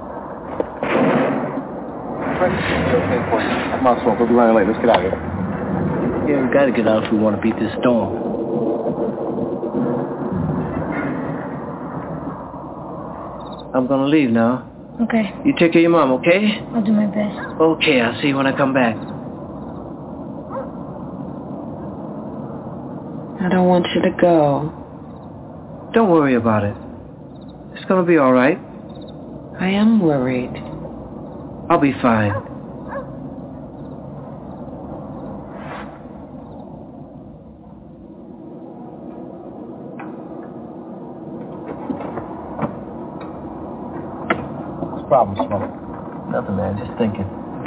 Okay for you. I might as well. We'll be running late. Let's get out of here. Yeah, we gotta get out if we want to beat this storm. I'm gonna leave now. Okay. You take care of your mom, okay? I'll do my best. Okay, I'll see you when I come back. I don't want you to go. Don't worry about it. It's gonna be all right. I am worried. I'll be fine. What's the problem, Smoke? Nothing, man. Just thinking.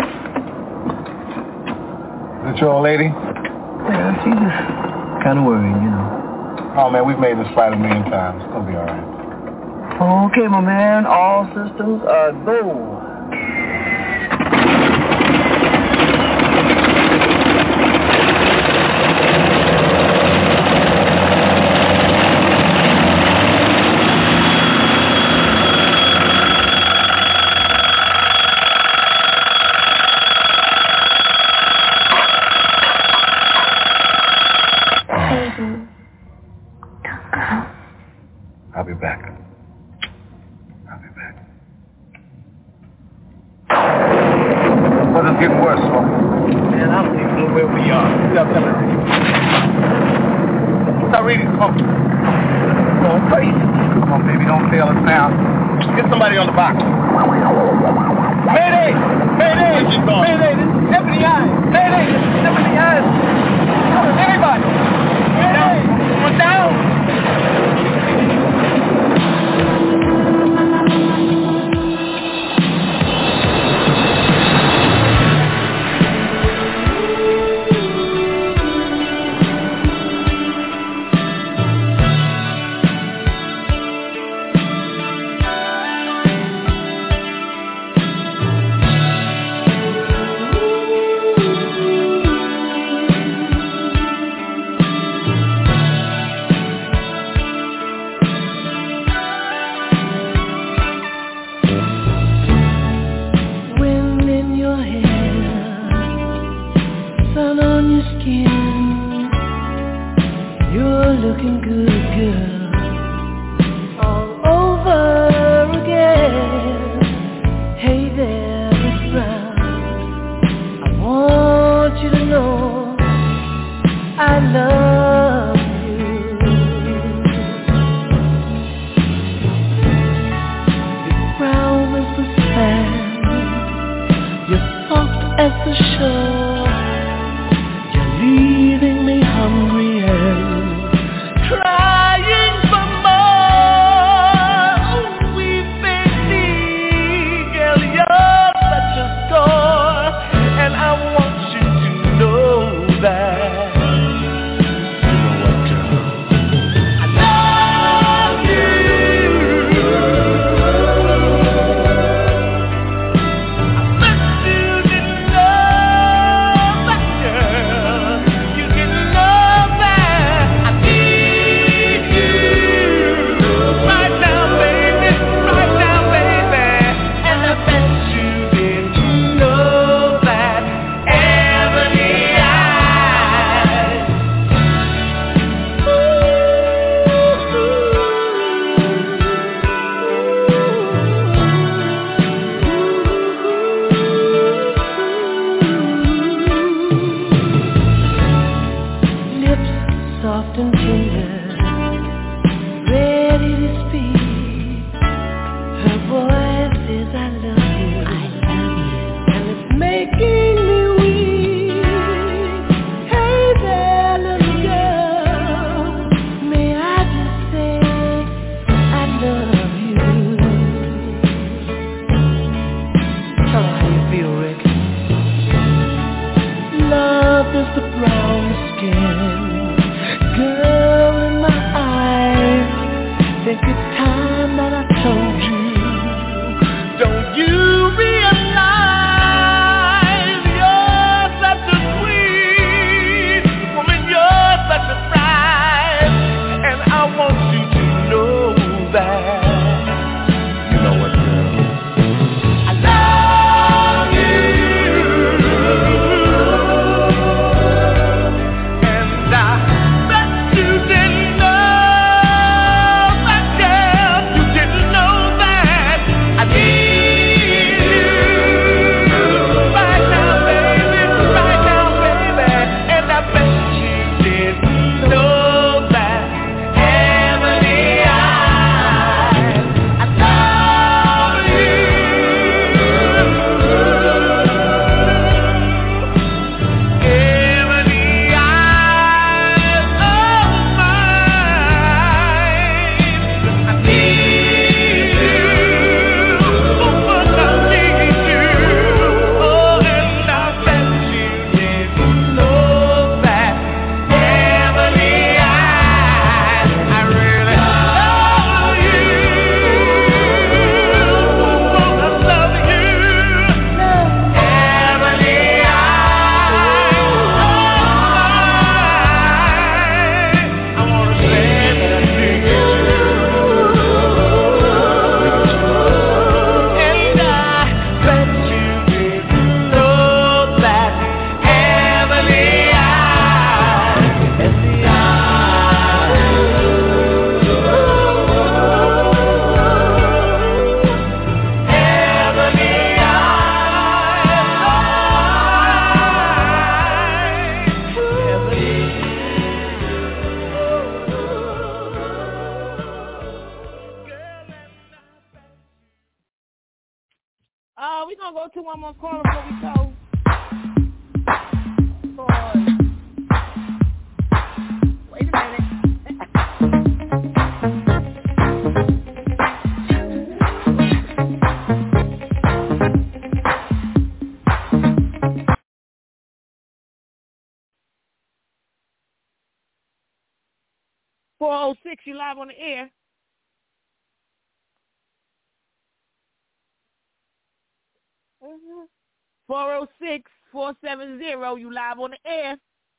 Is it your old lady? Yeah, she's just kind of worried, you know. Oh, man, we've made this flight a million times. It's gonna be all right. Okay, my man. All systems are go. I'll be back. Weather's getting worse, Smoke. Man, I don't even know where we are. Stop reading, Smoke. Going crazy. Come on, baby, don't fail us now. Get somebody on the box. Mayday! Mayday! Mayday, this is Ebony Eyes. Mayday, this is Ebony Eyes. Come on, everybody. Mayday! We're down. Love is the brown skin, girl in my going to go to one more caller before we go. 406, you live on the air. Mm-hmm. 406-470, you live on the air.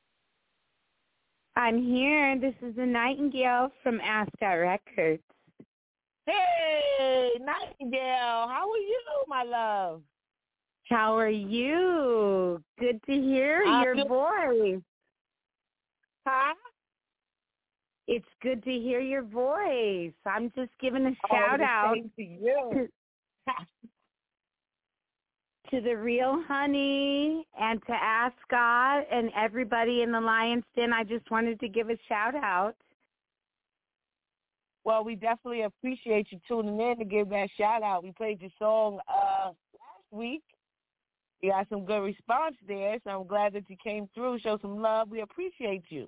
I'm here. This is the Nightingale from Ascot Records. Hey, Nightingale, how are you, my love? How are you? Good to hear your voice. Huh? It's good to hear your voice. I'm just giving a shout out to you. To the Real Honey and to Ascot and everybody in the Lion's Den. I just wanted to give a shout out. Well, we definitely appreciate you tuning in to give that shout out. We played your song last week. You got some good response there, so I'm glad that you came through, show some love. We appreciate you.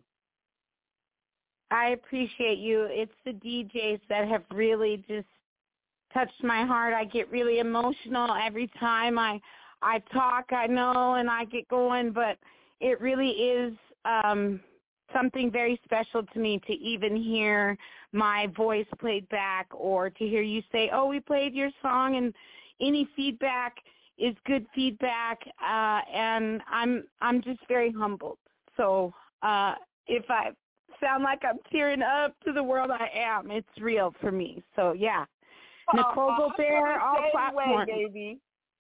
I appreciate you. It's the DJs that have really just touched my heart. I get really emotional every time I talk, I know, and I get going, but it really is something very special to me to even hear my voice played back or to hear you say, oh, we played your song, and any feedback is good feedback, and I'm just very humbled. So if I sound like I'm tearing up to the world, I am. It's real for me. So, yeah. Nicole Gobert, all platforms. Baby.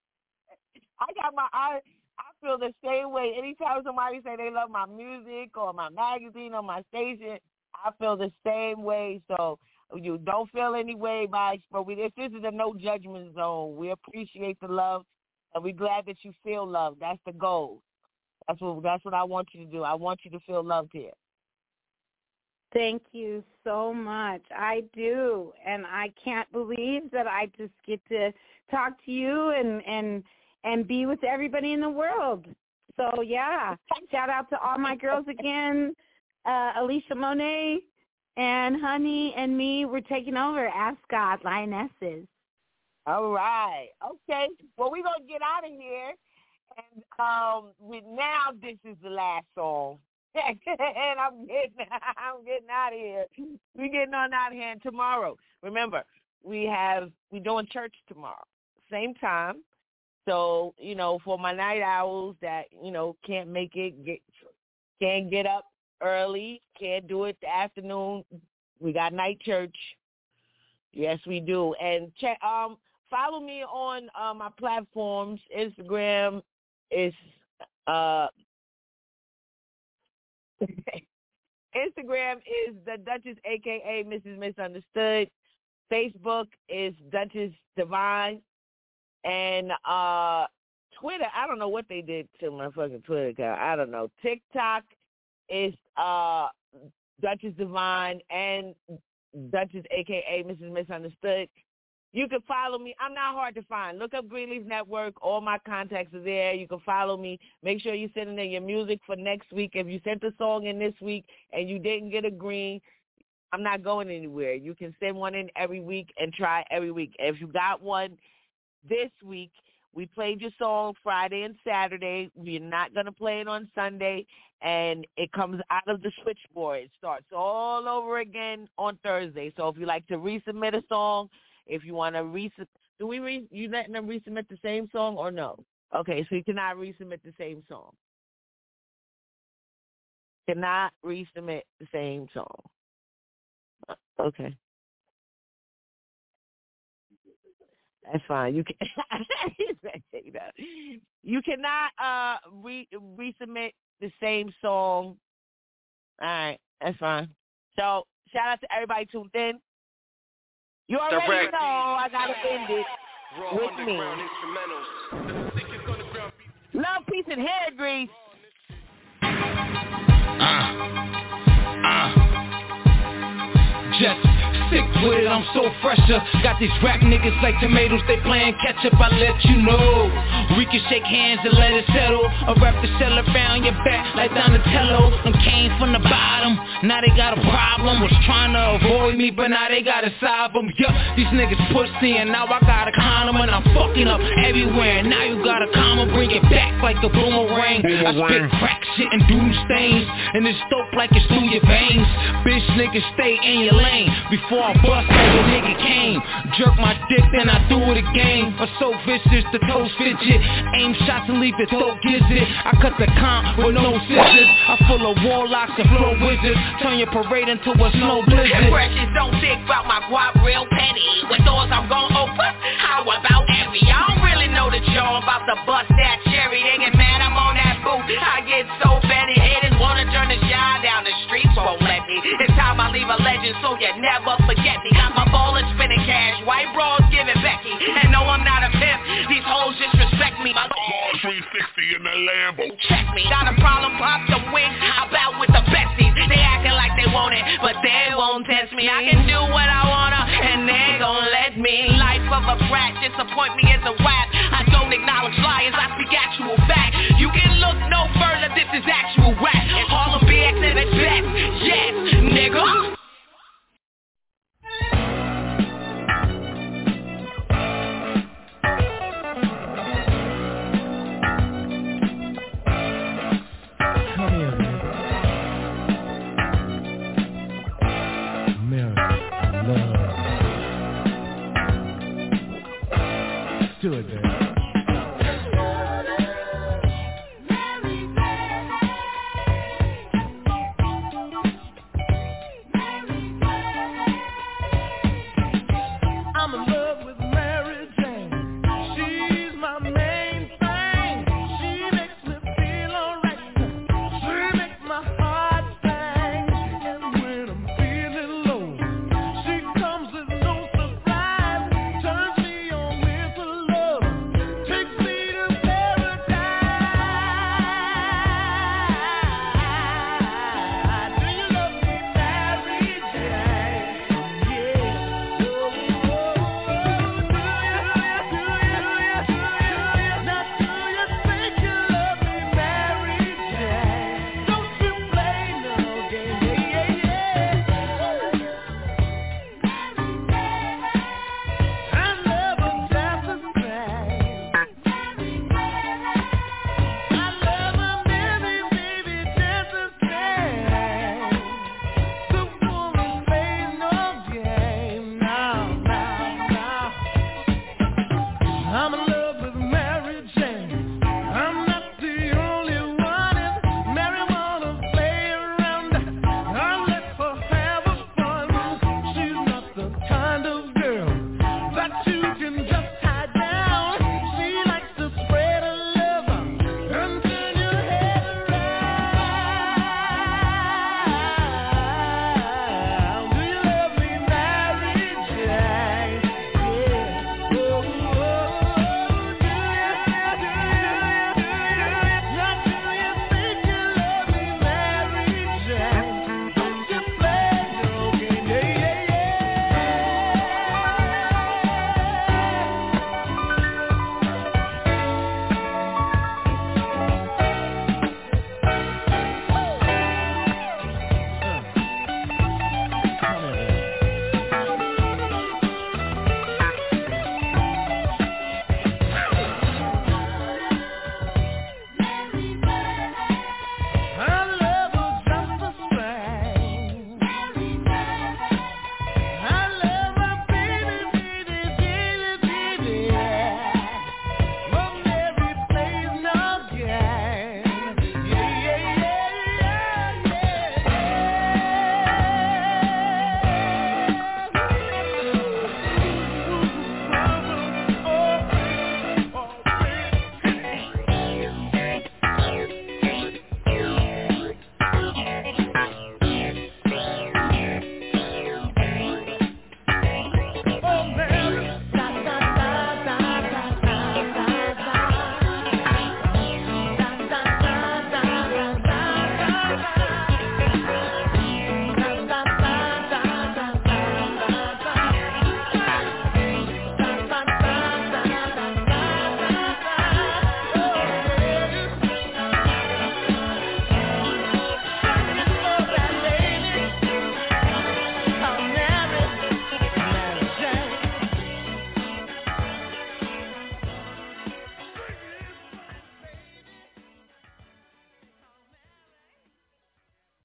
I feel the same way. Anytime somebody say they love my music or my magazine or my station, I feel the same way. So you don't feel any way but this is a no judgment zone. We appreciate the love, and we're glad that you feel love. That's the goal. That's what I want you to do. I want you to feel loved here. Thank you so much. I do, and I can't believe that I just get to talk to you and be with everybody in the world. So, yeah, shout out to all my girls again, Alicia Monet and Honey and me. We're taking over Ascot Lionesses. All right. Okay. Well, we're going to get out of here, and now this is the last song. And I'm getting out of here. We're getting on out of here. And tomorrow, remember, we're doing church tomorrow, same time. So, for my night owls that, can't make it, can't get up early, can't do it the afternoon, we got night church. Yes, we do. And follow me on my platforms. Instagram is Instagram is the Duchess, a.k.a. Mrs. Misunderstood. Facebook is Duchess Divine. And Twitter, I don't know what they did to my fucking Twitter account. I don't know. TikTok is Duchess Divine and Duchess, a.k.a. Mrs. Misunderstood. You can follow me. I'm not hard to find. Look up Greenleaf Network. All my contacts are there. You can follow me. Make sure you're sending in your music for next week. If you sent a song in this week and you didn't get a green, I'm not going anywhere. You can send one in every week and try every week. If you got one this week, we played your song Friday and Saturday. We're not going to play it on Sunday, and it comes out of the switchboard. It starts all over again on Thursday. So if you like to resubmit a song, if you want to you letting them resubmit the same song or no? Okay, so you cannot resubmit the same song. Cannot resubmit the same song. Okay. That's fine. You can. You cannot resubmit the same song. All right, that's fine. So shout out to everybody tuned in. You already know I gotta end it with me. Love, peace, and hair grease. Just sick with it, I'm so fresher. Got these rap niggas like tomatoes, they playing catch up, I let you know. We can shake hands and let it settle, or wrap the shell around your back like Donatello. Them came from the bottom, now they got a problem. Was trying to avoid me, but now they gotta solve them. Yeah, these niggas pussy and now I got a condom, and I'm fucking up everywhere. Now you got a comma, bring it back like a boomerang. I spit crack shit and do stains, and it's dope like it's through your veins. Bitch niggas stay in your lane before I bust like a nigga came. Jerk my dick, then I do it again. I'm so vicious, the toes fidget. Aim shots and leave your throat gizzard. I cut the comp with no scissors. I'm full of warlocks and flow wizards. Turn your parade into a snow blizzard. Precious, don't think about my guap real petty. With doors I'm gon' open, how about every? I don't really know the jaw about to bust that cherry. They get mad, I'm on that boot. I get so petty, haters wanna turn the shine down, the streets won't let me. It's time I leave a legend so you never forget me. Got my ball and spinning cash, white bras giving Becky. And no, I'm not a pimp, these hoes disrespect me. My 360 in the Lambo. Check me, got a problem, pop the wings. I bout with the besties. They acting like they want it, but they won't test me. I can do what I wanna, and they gon' let me. Life of a brat, disappoint me as a rap. I don't acknowledge liars, I speak